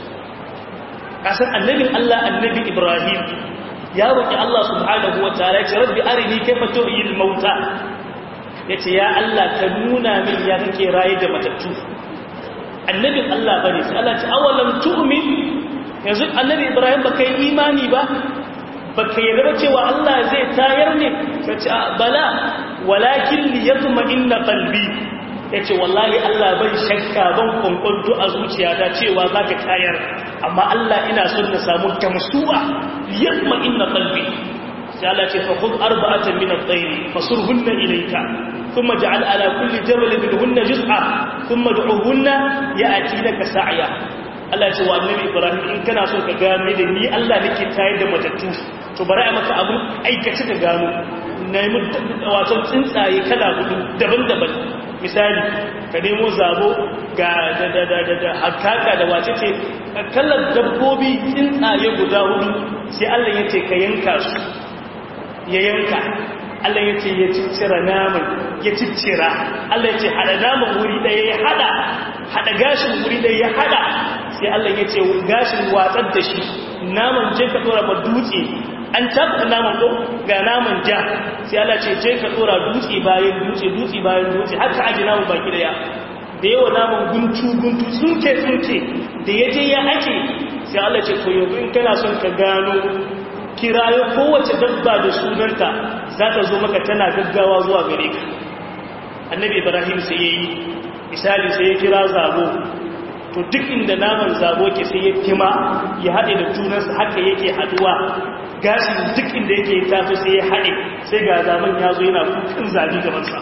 kasan annabin Allah annabi Ibrahim ya roki Allah subhanahu wataala ya ce rabbi arini kayfa tuhyil mauta yace ya Allah ka nuna min ya kake raye da matattu annabin Allah bane sai Allah ce awalam tu'min yanzu annabi Ibrahim baka yi imani ba baka yarda cewa Allah zai tayar ne kace bala walakin liyatma'inna qalbi yace wallahi Allah bai shakka ban konkonto a zuciyata cewa zaka tayar amma Allah ina son na samu gamsuwa liyatma'inna qalbi sai Allah ce fa khudh arba'atan min at-tayr fasurhunna ilayka ثم اجعل على كل جبل منهن جزءا ثم ادعوهن ياتينك سعيا Allah ce wa annabi Ibrahim in kana so ka gano da ni Allah nake tayar da matattu to bari a maka abun aikace ka gano nemi wato tsuntsaye kala hudu daban-daban misali ka nemo zabo ga da da da da hakaka da wace ce kallon dabbobi tsuntsaye guda hudu sai Allah ya ce ka yanka su ya yanka Allah ya ce ya ciccira naman ya ciccira Allah ya ce hada naman wuri ɗaya ya hada hada gashin wuri ɗaya ya hada sai Allah ya ce gashin watsar da shi naman je ka tsora ba dutse an tabbata naman ko ga naman ja sai Allah ce je ka tsora dutse bayan dutse dutse bayan dutse har ka aje naman baki daya da yawa naman guntu guntu tsunke tsunke da yaje ya ake sai Allah ce to yanzu in kana son ka gano kirayo kowace dabba da sunanta za ta zo maka tana gaggawa zuwa gare ka annabi Ibrahim sai yayi misali sai ya kira zabo to duk inda naman zabo ke sai ya kima ya haɗe da junansa haka yake haduwa gashin duk inda yake tafi sai ya haɗe sai ga zaman ya zo yana kukan zabi gabansa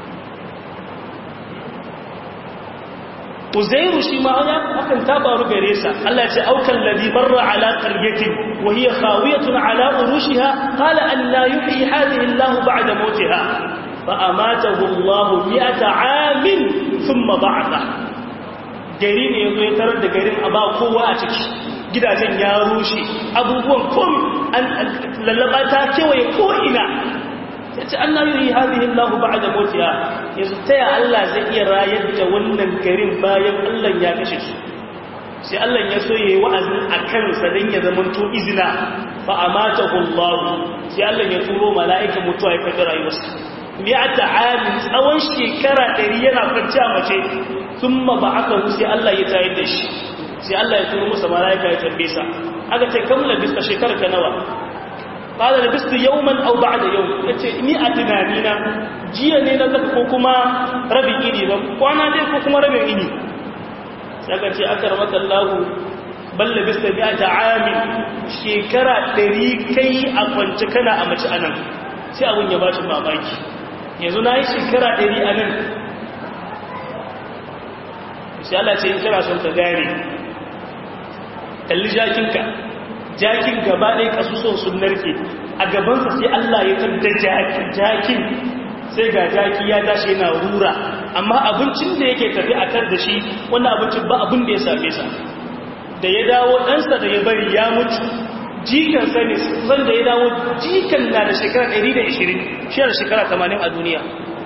Uzairu shi ma hakan ta faru gare sa Allah ya ce aukan ladhi barra ala qaryatin wa hiya khawiyatun ala urushiha qala an la yuhyi hadhihi Allah ba'da mawtiha fa amatahu Allah mi'ata 'amin thumma ba'atha gari ne yazo ya tarar da garin a ba kowa a ciki gidajen ya rushe abubuwan kom an lallaba ta kewaye ko ina yace an la yuhyi hadhihi Allah ba'da mawtiha yanzu taya Allah zai iya rayar da wannan garin bayan Allah ya kashe su sai Allah ya so yayi wa'azi akan sa dan ya zama to izina fa amatahu Allah sai Allah ya turo mala'ika mutuwa ya kada rayuwarsa mi'ata amin tsawon shekara ɗari yana kwanciya mace thumma ba'athahu sai Allah ya tayar da shi sai Allah ya turo masa mala'ika ya tambaye sa aka ce kam labista shekara ka nawa qala labistu yawman aw ba'da yawm yace ni a tunanina jiya ne na zaka ko kuma rabin ini ba kwana dai ko kuma rabin ini saka ce akramaka Allah bal labista bi'ata amin shekara ɗari kai a kwance kana a mace anan sai abun ya bashi mamaki yanzu nayi shekara ɗari anan sai Allah ce in kana son ka gane kalli jakinka jakin gaba ɗaya kasusun sun narke a gabansa sai Allah ya tabda jakin sai ga jaki ya tashi yana rura amma abincin da yake tafi a kar da shi wannan abincin ba abin da ya same sa da ya dawo ɗansa da ya bari ya mutu jikan sani zan da ya dawo jikan na da shekara ɗari da ashirin shi da shekara tamanin a duniya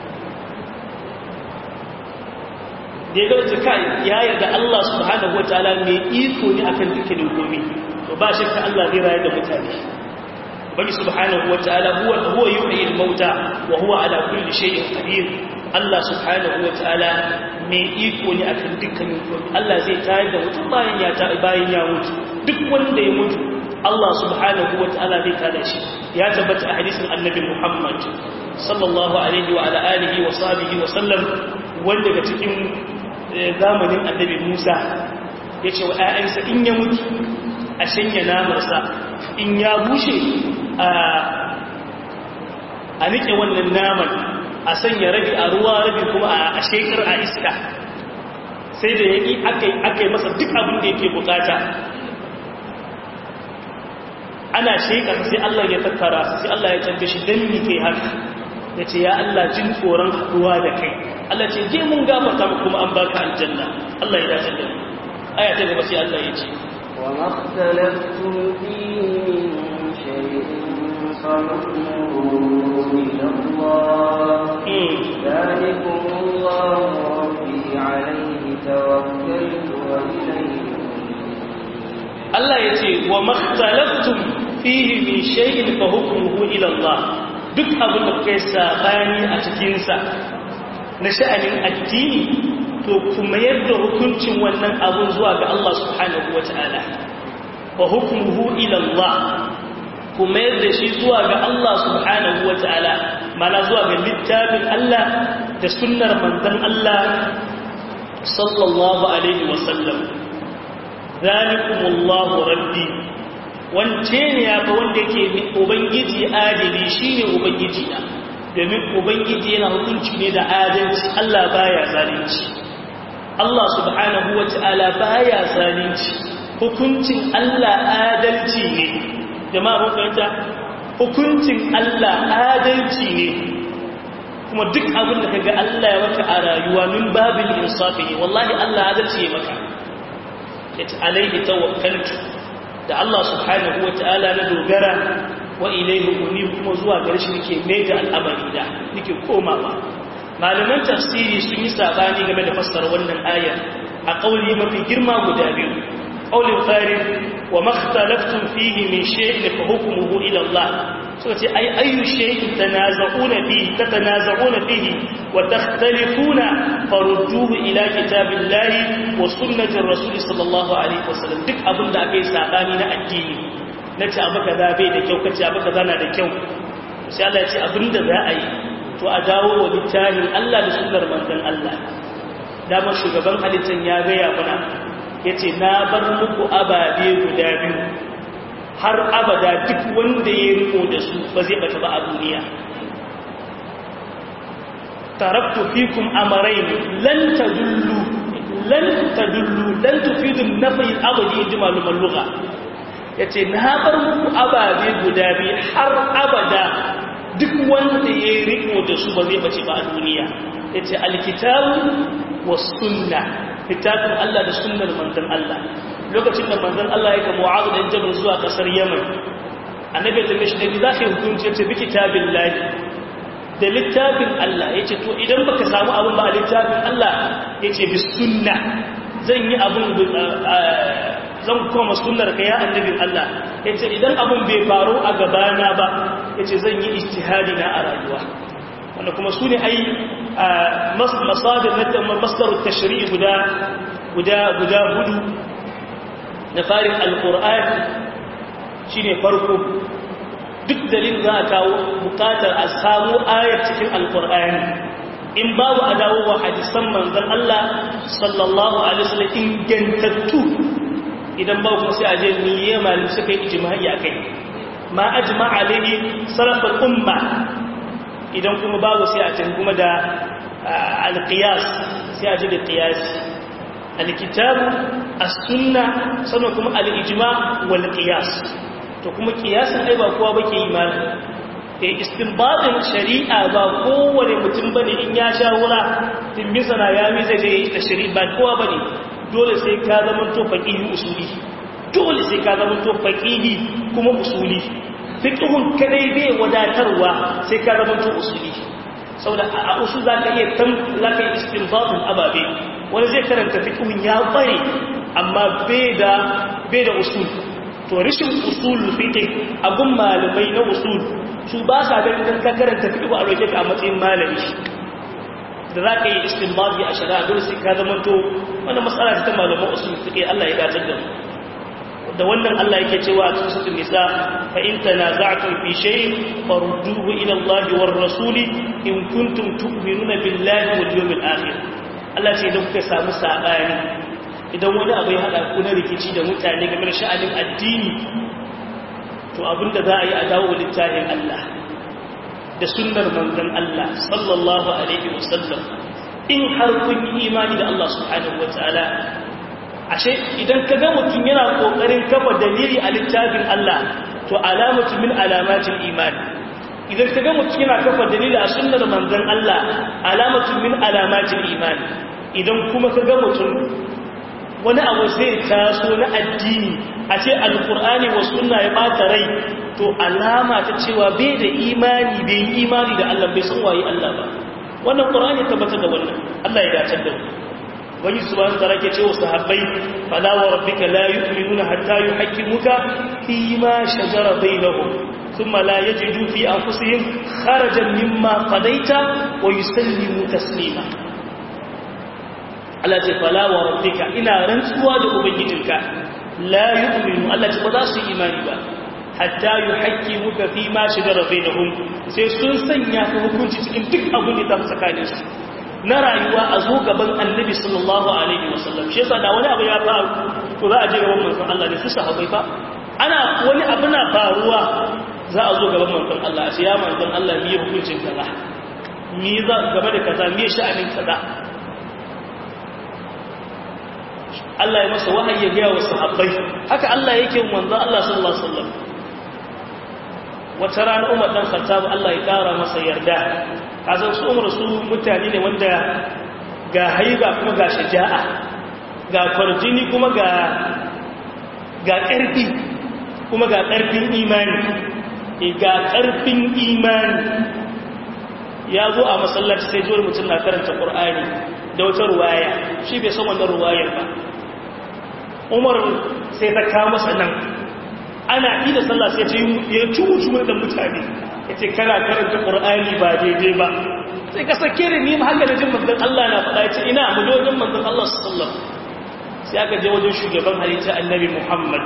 da ya gauta kai ya yarda Allah subhanahu wa ta'ala mai iko ne akan dukkanin komai to ba shakka Allah zai rayar da mutane bani subhanahu wataala huwa huwa yuhyi al-mauta wa huwa ala kulli shay'in qadir Allah subhanahu wataala mai iko ne akan dukkanin komai Allah zai tayar da mutum bayan ya ta bayan ya mutu duk wanda ya mutu Allah subhanahu wataala zai tada shi ya tabbata a hadisin annabi Muhammad sallallahu alaihi wa ala alihi wa sahbihi wa sallam wanda daga cikin zamanin annabi Musa ya ce wa ‘ya'yansa in ya mutu a shanya namarsa in ya bushe a niƙe wannan naman a sanya rabi a ruwa rabi kuma a shekar a iska sai da ya ƙi aka yi masa duk abin da yake bukata ana shekar sai Allah ya tattara sai Allah ya canza shi don ni kai haka ya ce ya Allah jin tsoron haɗuwa da kai Allah ce je mun gafarta mu kuma an baka aljanna Allah ya dace da mu aya ta gaba sai Allah ya ce wa makhtalaftum fihi min shay'in فحكمه إلى الله ذلكم الله ربي عليه توكلت وإليه Allah ya ce wa makhtalaftum fihi min shay'in fa hukmuhu ila Allah duk abin da kai sabani a cikin sa na sha'anin addini to kuma yadda hukuncin wannan abun zuwa ga Allah subhanahu wataala wa hukmuhu ila Allah kuma yadda shi zuwa ga Allah subhanahu wataala mana zuwa ga littafin Allah da sunnar manzon Allah sallallahu alaihi wasallam zalikumullahu rabbi wance ne ya fa wanda yake ubangiji adili shine ubangiji na domin ubangiji yana hukunci ne da adalci Allah baya zalunci Allah subhanahu wataala baya zalunci hukuncin Allah adalci ne jama'a mun fahimta hukuncin Allah adalci ne kuma duk abin da kaga Allah ya maka a rayuwa min babil insafi wallahi Allah adalci ya maka yace alaihi tawakkaltu da Allah subhanahu wataala na dogara wa ilaihi unib kuma zuwa gare shi nake mai da al'amari da nake komawa malaman tafsiri sun yi sabani game da fassara wannan ayar a kauli mafi girma guda biyu qaulin farid wa makhtalaftum fihi min shay'in fa hukmuhu ila Allah so ce ai ayu shay'in tanaza'una fihi tatanaza'una fihi wa takhtalifuna farudduhu ila kitabillahi wa sunnatir rasul sallallahu alaihi wasallam duk abin da aka yi sabani na addini nace abu kaza bai da kyau kace abu kaza na da kyau sai Allah ya ce abinda za a yi to a dawo wa littafin Allah da sunnar manzon Allah dama shugaban halittan ya ga ya mana yace na bar muku ababe guda biyu har abada duk wanda ya riko da su ba zai bata ba a duniya taraktu fikum amrayn lan tadullu lan tadullu lan tufidu an-nafi al-abadi ijmalul lugha yace na bar muku ababe guda biyu har abada duk wanda ya riko da su ba zai bace ba a duniya yace al-kitabu was sunnah littafin Allah da sunnar manzon Allah lokacin da manzon Allah ya ga Mu'adh bin Jabal zuwa kasar Yaman annabi ya mishi da zaka hukunci yace bi kitabillahi da littafin Allah yace to idan baka samu abun ba a littafin Allah yace bi sunna zan yi abun zan koma sunnar ka ya annabin Allah yace idan abun bai faru a gabana ba yace zan yi ijtihadi na a rayuwa wanda kuma su ne ai masadar na masdar tashri'i guda guda guda hudu na farin alqur'ani shine farko duk dalilin za a kawo bukatar a samu ayar cikin alqur'ani in babu a dawo wa hadisan manzon Allah sallallahu alaihi wasallam ingantattu idan babu kuma sai a je niyya malin suka yi ijma'i akai ma ajma'a alaihi salaful umma idan kuma babu sai a can kuma da alqiyas sai a ji da qiyas alkitab as-sunna sannan kuma al-ijma' wal qiyas to kuma qiyasin ai ba kowa bake imani eh istinbatin shari'a ba kowane mutum bane in ya shawara din misana ya mi zai je ta shari'a ba kowa bane dole sai ka zama to faqihi usuli dole sai ka zama to faqihi kuma usuli fiqhun kadai bai wadatarwa sai ka zama to usuli saboda a usul zaka iya tam zaka yi istinbatun ababe wani zai karanta fiqhun ya bare amma bai da bai da usul to rishin usul fiqh abun malamai na usul su ba sa ganin dan ka karanta fiqh a roke ka a matsayin malami da zaka yi istinbati a shari'a dole sai ka zama to wannan mas'ala ta malaman usul fiqh Allah ya gajar da mu da wannan Allah yake cewa a cikin suratul nisa fa in tanaza'tum fi shay'in farudduhu ila Allah war rasuli in kuntum tu'minuna billahi wal yawmil akhir Allah ce idan kuka samu sabani idan wani abu ya hada ku na rikici da mutane game da sha'anin addini to abinda za a yi a dawo littafin Allah da sunnar manzon Allah sallallahu alaihi wasallam in har kun yi imani da Allah subhanahu wataala ashe idan ka ga mutum yana kokarin kafa dalili a littafin Allah to alamatu min alamatil iman idan ka ga mutum yana kafa dalili a sunnar manzon Allah alamatu min alamatil iman idan kuma ka ga mutum wani abu zai taso na addini a ce alkur'ani wa sunna ya bata rai to alama ta cewa bai da imani bai yi imani da Allah bai san waye Allah ba wannan qur'ani tabbata da wannan Allah ya dace da mu wani subhanahu wa ta'ala ke cewa sahabbai fala wa rabbika la yu'minuna hatta yuhaqqimuka fi ma shajara bainahum thumma la yajidu fi anfusihim kharajan mimma qadaita wa yusallimu taslima Allah ce fala wa rabbika ina rantsuwa da ubangijinka la yu'minu Allah ce ba za su imani ba hatta yuhaqqimuka fi ma shajara bainahum sai sun sanya ka hukunci cikin duk abin da ta tsakanin su na rayuwa a zo gaban annabi sallallahu alaihi wasallam shi yasa da wani abu ya faru to za a je gaban manzon Allah ne su sahabbai fa ana wani abu na faruwa za a zo gaban manzon Allah a ce ya manzon Allah me hukuncin kaza me za gaba da kaza me sha'anin kaza Allah ya masa wahayi ya gaya wa sahabbai haka Allah yake manzo Allah sallallahu alaihi wasallam wata rana Umar dan Khattab Allah ya kara masa yarda kazan su Umar su mutane ne wanda ga haiba kuma ga shaja'a ga farjini kuma ga ga ƙarfi kuma ga ƙarfin imani e ga ƙarfin imani ya zo a masallaci sai zuwa mutum na karanta Qur'ani da wata ruwaya shi bai san wannan ruwayar ba Umar sai ta kawo masa nan ana yi da sallah sai ce ya cucu da mutane ya ce kana karanta ƙur'ani ba daidai ba sai ka sake da ni haka da jin manzon Allah na faɗa ya ce ina mu je wajen manzon Allah sallallahu sai aka je wajen shugaban halitta annabi Muhammad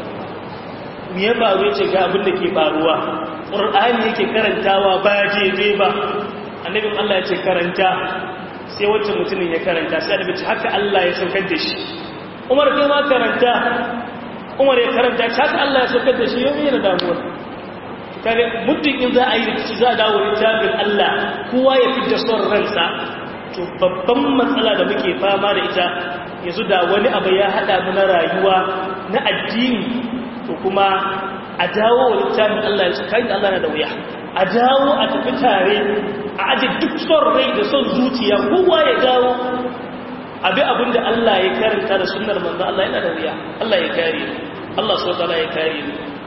me ya faru ya ce ga abin da ke faruwa ƙur'ani yake karantawa ba daidai ba annabin Allah ya ce karanta sai wancan mutumin ya karanta sai annabi ce haka Allah ya saukar da shi Umar kai ma karanta Umar ya karanta haka Allah ya saukar da shi yau yana damuwa kare muddin in za a yi rikici za a dawo littafin Allah kowa ya fi da son ransa to babban matsala da muke fama da ita yanzu da wani abu ya haɗa mu na rayuwa na addini to kuma a dawo wa littafin Allah ya kai da Allah na da wuya a dawo a tafi tare a aje duk son rai da son zuciya kowa ya dawo abi abinda Allah ya karanta da sunnar manzo Allah yana da wuya Allah ya kare Allah subhanahu wa ta'ala ya kare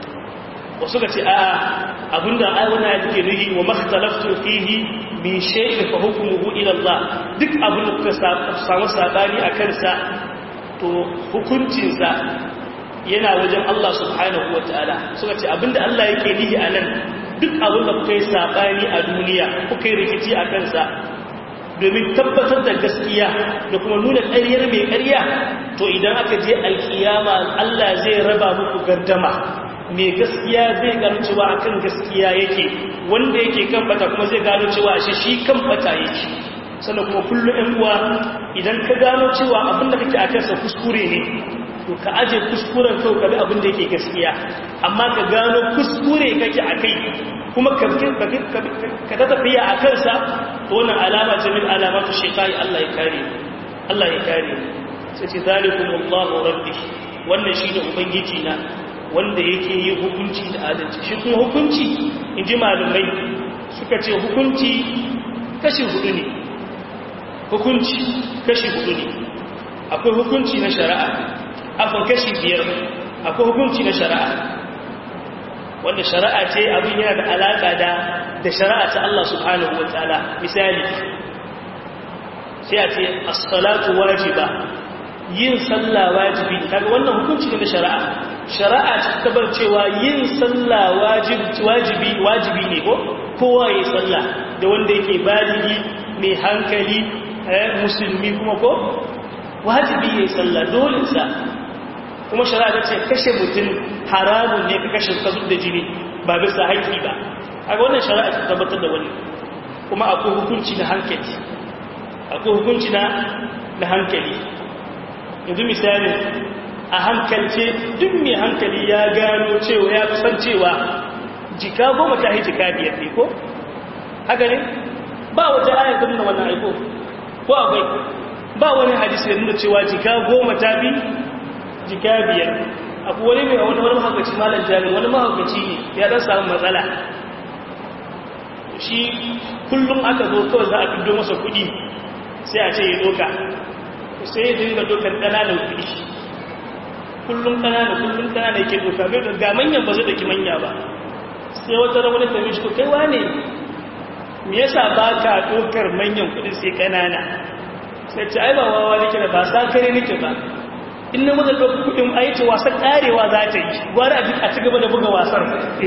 wasu ga ce a'a abinda ai wannan ya take nuhi wa makhtalaftu fihi min shay'in fa hukmuhu ila Allah duk abin da kuka samu sabani akan sa to hukuncin sa yana wajen Allah subhanahu wataala suka ce abinda Allah yake nihi anan duk abin da kuka yi sabani a duniya kuka yi rikici akan sa domin tabbatar da gaskiya da kuma nuna ƙaryar mai ƙarya to idan aka je alkiyama Allah zai raba muku gardama mai gaskiya zai gano cewa akan gaskiya yake wanda yake kan bata kuma zai gano cewa shi shi kan bata yake sannan kuma kullum ɗan uwa idan ka gano cewa abin da kake a kansa kuskure ne to ka aje kuskuren kawai ka bi abin da yake gaskiya amma ka gano kuskure kake a kai kuma ka ta tafiya a kansa to wannan alama ce min alamatu shaitai Allah ya kare Allah ya kare sai ce zalikum Allahu rabbi wannan shi ne ubangiji na wanda yake yi hukunci da adalci shi kuma hukunci in ji malamai suka ce hukunci kashi hudu ne hukunci kashi hudu ne akwai hukunci na shari'a akwai kashi biyar akwai hukunci na shari'a wanda shari'a ce abin yana da alaƙa da da shari'a ta Allah subhanahu wa ta'ala misali sai a ce as-salatu wajiba yin sallah wajibi kaga wannan hukunci ne na shari'a shari'a ta tabbar cewa yin sallah wajibi wajibi ne ko kowa yayin sallah da wanda yake baligi mai hankali musulmi kuma ko wajibi yayin sallah dole sa kuma shari'a ta ce kashe mutum haramun ne ka kashe ka zub da jini ba bisa haƙƙi ba kaga wannan shari'a ta tabbatar da wani kuma akwai hukunci na hankali akwai hukunci na na hankali. Yanzu misali a hankalce duk mai hankali ya gano cewa ya fi san cewa jika goma ta yi jika biyar ne ko? haka ne? ba wata ayar ta nuna wannan aiko ko akwai ba wani hadisi da nuna cewa jika goma ta bi jika biyar. abu wani mai wani wani mahaukaci malar jami wani mahaukaci ne ya dan samu matsala shi kullum aka zo kawai za a fiddo masa kudi sai a ce ya doka sai ya dinga dokar ƙananan kudi kullum ƙananan kullum ƙananan yake doka bai ga manyan ba zai daki manya ba. sai wata rawar ta mishi kai wane me yasa ba ka dokar manyan kudi sai ƙanana sai ce ai ba wawa nake da ba sa kare nake ba in na maza ɗauki kuɗin aiki wasan ƙarewa za ta yi gwara a ci gaba da buga wasan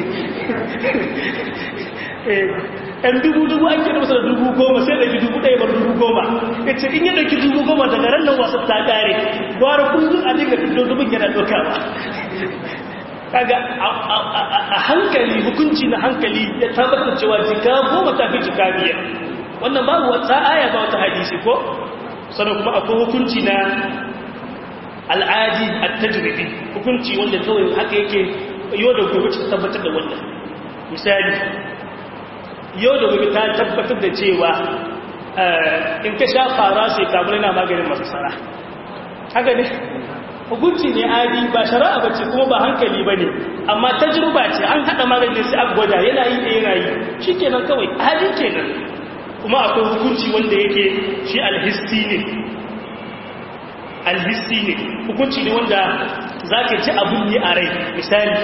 ɗan dubu-dubu an kira masa da dubu goma sai ɗauki dubu ɗaya ba dubu goma ya ce in ya ɗauki dubu goma daga ran nan wasan ta ƙare gwara kullum a dinga fito dubin yana ɗauka ba kaga a hankali hukunci na hankali ya tabbatar cewa jika goma ta fi jika biyar wannan babu wata aya ba wata hadisi ko sannan kuma akwai hukunci na al'adi a tajribi hukunci wanda kawai haka yake yau da gobe ta tabbatar da wannan. Misali yau da gobe ta tabbatar da cewa in ka sha fara sai kamar yana maganin masasara haka ne hukunci ne adi ba shari'a bace kuma ba hankali bane amma tajruba ce an hada maganin sai aka gwada yana yi da yana yi shikenan kawai adi kenan. kuma akwai hukunci wanda yake shi alhissi ne alhissi ne hukunci ne wanda za ka ci abun yi a rai. Misali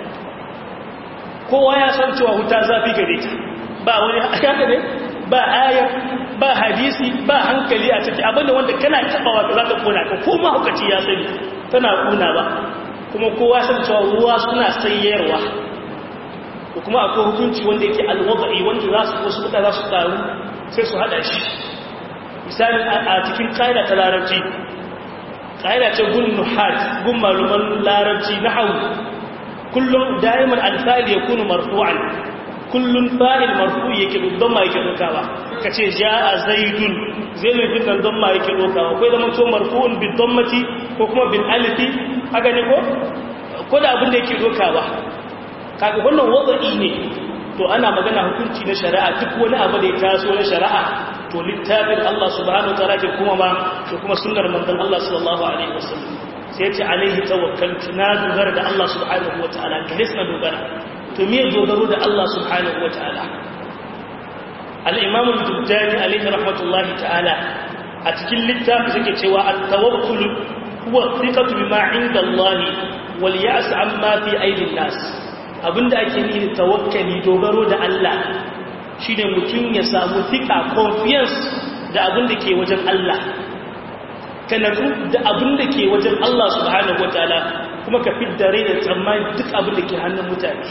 kowa ya san cewa wuta zafi gare ta ba wani haka ne ba aya ba hadisi ba hankali a ciki abinda wanda kana tabawa ka za ta kona ka koma hukaci ya sani tana kuna ba kuma kowa san cewa ruwa suna sayarwa ko kuma akwai hukunci wanda yake alwada'i wanda za su wasu mutane za su taru sai su hada shi. Misali a cikin kaida ta larabci ƙa'ida ce gun nuhat gun maluman larabci na hau kullum da'iman alfa'il ya kunu marfu'an kullum fa'il marfu yake don ma yake dokawa ka ce ja a zaidun zai mai fin don ma yake dokawa kai zama to marfu'un bin dommati ko kuma bin alifi haka ne ko ko da abin da yake dokawa kaga wannan wada'i ne to ana magana hukunci na shari'a duk wani abu da ya taso na shari'a to littafin Allah subhanahu wa ta'ala ke kuma ma to kuma sunnar manzon Allah sallallahu alaihi wasallam sai yace alaihi tawakkaltu na dogara da Allah subhanahu wa ta'ala kalis na dogara to me dogaro da Allah subhanahu wa ta'ala. al-imam al-Duddani alaihi rahmatullahi ta'ala a cikin littafin yake cewa at-tawakkul huwa thiqatu bima 'inda Allah wal ya's amma fi aydin nas. abinda ake yi tawakkali dogaro da Allah shi ne mutum ya samu thika confidence da abin da ke wajen Allah ka nazu da abin da ke wajen Allah subhanahu wataala kuma ka fidda rai da tsammani duk abin da ke hannun mutane.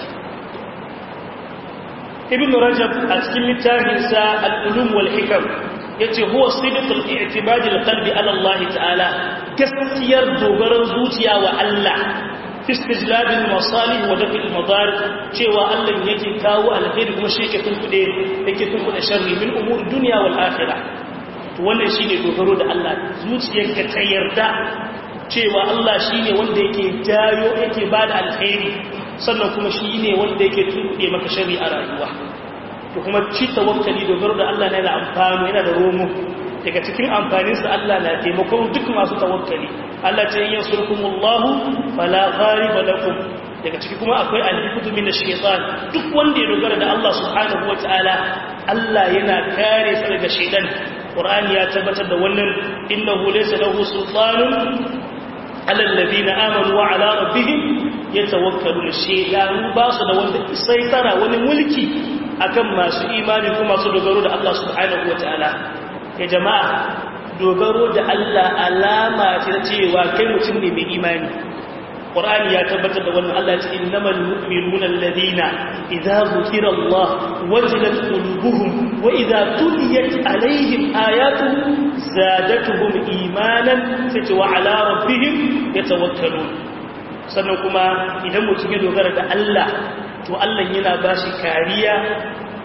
Ibn Rajab a cikin littafinsa al-ulum wal hikam yace huwa sidqul i'tibad al-qalbi ala Allah ta'ala gaskiyar dogaron zuciya wa Allah fi istijlabin masalih wa dafil madar cewa Allah yake kawo alheri kuma shi yake tunkude yake tunkude sharri min umur dunya wal akhirah. to wannan shine dogaro da Allah zuciyarka ta yarda cewa Allah shine wanda yake jayo yake bada alheri sannan kuma shine wanda yake tunkude maka sharri a rayuwa. to kuma ci tawakkali dogaro da Allah ne da amfani yana da romo daga cikin amfaninsa Allah na taimakon duk masu tawakkali. Allah ce yin sulkumullahu fala ghaliba lakum daga ciki kuma akwai al-hifdhu min ash-shaytan duk wanda ya dogara da Allah subhanahu wataala Allah yana kare sa daga shaytan. Qur'ani ya tabbatar da wannan innahu laysa lahu sultanun ala alladhina amanu wa ala rabbihim yatawakkalun. Shaytan ba su da wanda sai tara wani mulki akan masu imani kuma masu dogaro da Allah subhanahu wataala. ya jama'a dogaro da Allah alama ce ta cewa kai mutum ne mai imani. Qur'ani ya tabbatar da wannan Allah ce innamal mu'minuna alladhina idza zukira Allah wajilat qulubuhum wa idza tuliyat alaihim ayatuhu zadatuhum imanan sai wa ala rabbihim yatawakkalun. sannan kuma idan mutum ya dogara da Allah to Allah yana bashi kariya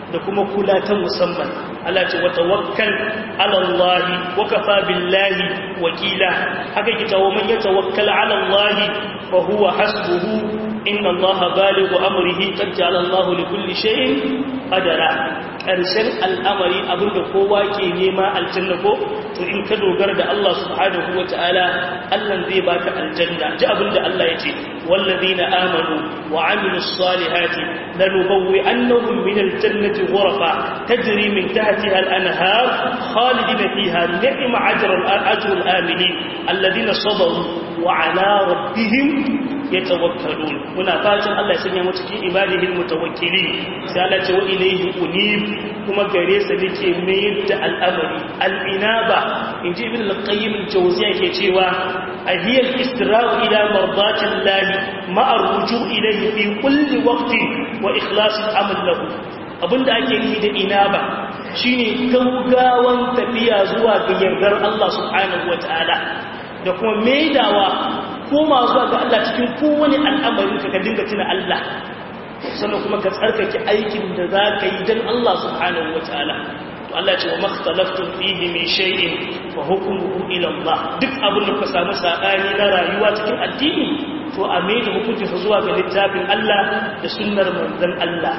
da kuma kula ta musamman. Allah ce wa tawakkal ala Allah wa kafa billahi wakila. Haka kita wa man yatawakkal ala Allah fa huwa hasbuhu inna Allah balighu amrihi qad ja'ala Allah li kulli shay'in qadara. Karshen al'amari abinda kowa ke nema aljanna ko to in ka dogara da Allah subhanahu wataala Allah zai baka aljanna. Ji abinda Allah yace wallazina amanu wa amilus salihati lanubawwi'annahum minal jannati ghurafa tajri min tahtiha al-anhar khalidina fiha ni'ma ajrul ajrul amilin alladhina sabaru wa ala rabbihim yatawakkalun. Muna fatan Allah ya sanya mu cikin ibadihil mutawakkilin. Sai Allah ce wa ilayhi unib, kuma gare sa nake mayar da al'amari. Al-inaba inji ibn al-qayyim al-jawziyya ke cewa ahiya al-istira'u ila mardatillahi ma'a ar-ruju' ilayhi fi kulli waqtin wa ikhlas al-amal lahu. Abinda ake yi da inaba shine gaugawan tafiya zuwa ga yardar Allah subhanahu wataala da kuma maidawa koma zuwa ga Allah cikin kowane al'amarin ka ka dinga tuna Allah, sannan kuma ka tsarkake aikin da za ka yi don Allah subhanahu wa ta'ala. To Allah ce wa makhtalaftun fihi min shay'in fa hukmuhu ila Allah. Duk abin da ka samu sabani na rayuwa cikin addini to a mai da hukunci zuwa ga littafin Allah da sunnar manzon Allah.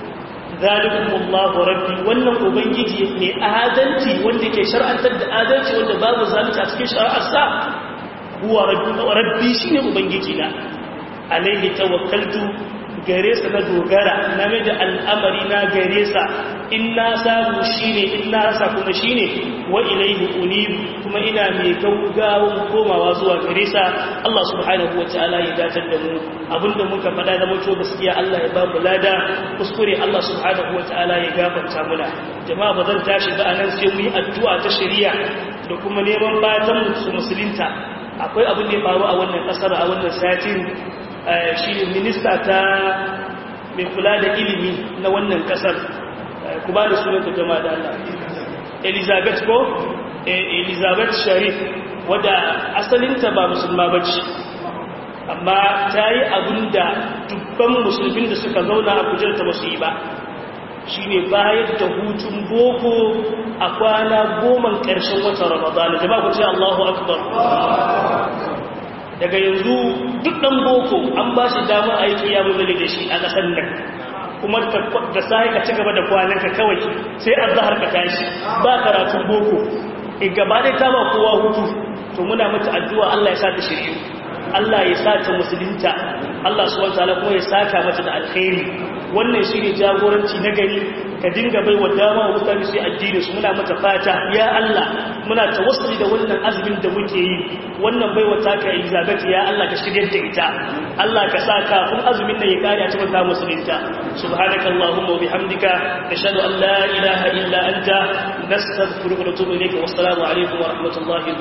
Zalikumullahu rabbi, wannan ubangiji ne adalci wanda ke shar'antar da adalci wanda babu zalunci a cikin shari'arsa. huwa rabbi shine ubangiji na alaihi tawakkaltu, gare sa na dogara na mai da al'amari na gare sa, in na samu shine in na rasa kuma shine, wa ilaihi unib, kuma ina mai gaugawan komawa zuwa gare sa. Allah subhanahu wataala ya datar da mu, abinda muka faɗa da mutu gaskiya Allah ya ba mu lada, kuskure Allah subhanahu wataala ya gafarta muna. Jama'a ba zan tashi ba anan sai mu yi addu'a ta shari'a da kuma neman fatan su musulunta. Akwai abin da ya faru a wannan kasar a wannan satin, shi ne minista ta mai kula da ilimi na wannan kasar, ku ba da sunanta jama'a da Allah, Elizabeth ko Elizabeth Sharif, wadda asalinta ba musulma bace, amma ta yi abin da dubban musulmin da suka zauna a kujerta ba su yi ba, shi ne bayar da hutun boko a kwana goma ƙarshen watan Ramadan. Jama'a ku ce Allahu Akbar. Daga yanzu duk ɗan boko an ba shi damar aiki ya muzali da shi a ƙasar nan, kuma da sai ka ci gaba da kwananka kawai sai azhar ka tashi ba karatun boko, in gaba dai ta ba kowa hutu. To muna mata addu'a Allah ya sa ta shirye, Allah ya sa ta musulunta, Allah subhanahu wa ta'ala kuma ya saka mata da alkhairi. Wannan shi ne jagoranci na gari, ka dinga bai wa dama wa mutane sai addini su. Muna mata fata, ya Allah muna tawassuli da wannan azumin da muke yi, wannan bai wa taka Elizabeth, ya Allah ka shiryar da ita, Allah ka sa kafin azumin nan ya kare a cikin ta musulunta. Subhanakallahumma wa bihamdika nashhadu an la ilaha illa anta nastaghfiruka wa natubu ilayka. Wassalamu alaikum wa rahmatullahi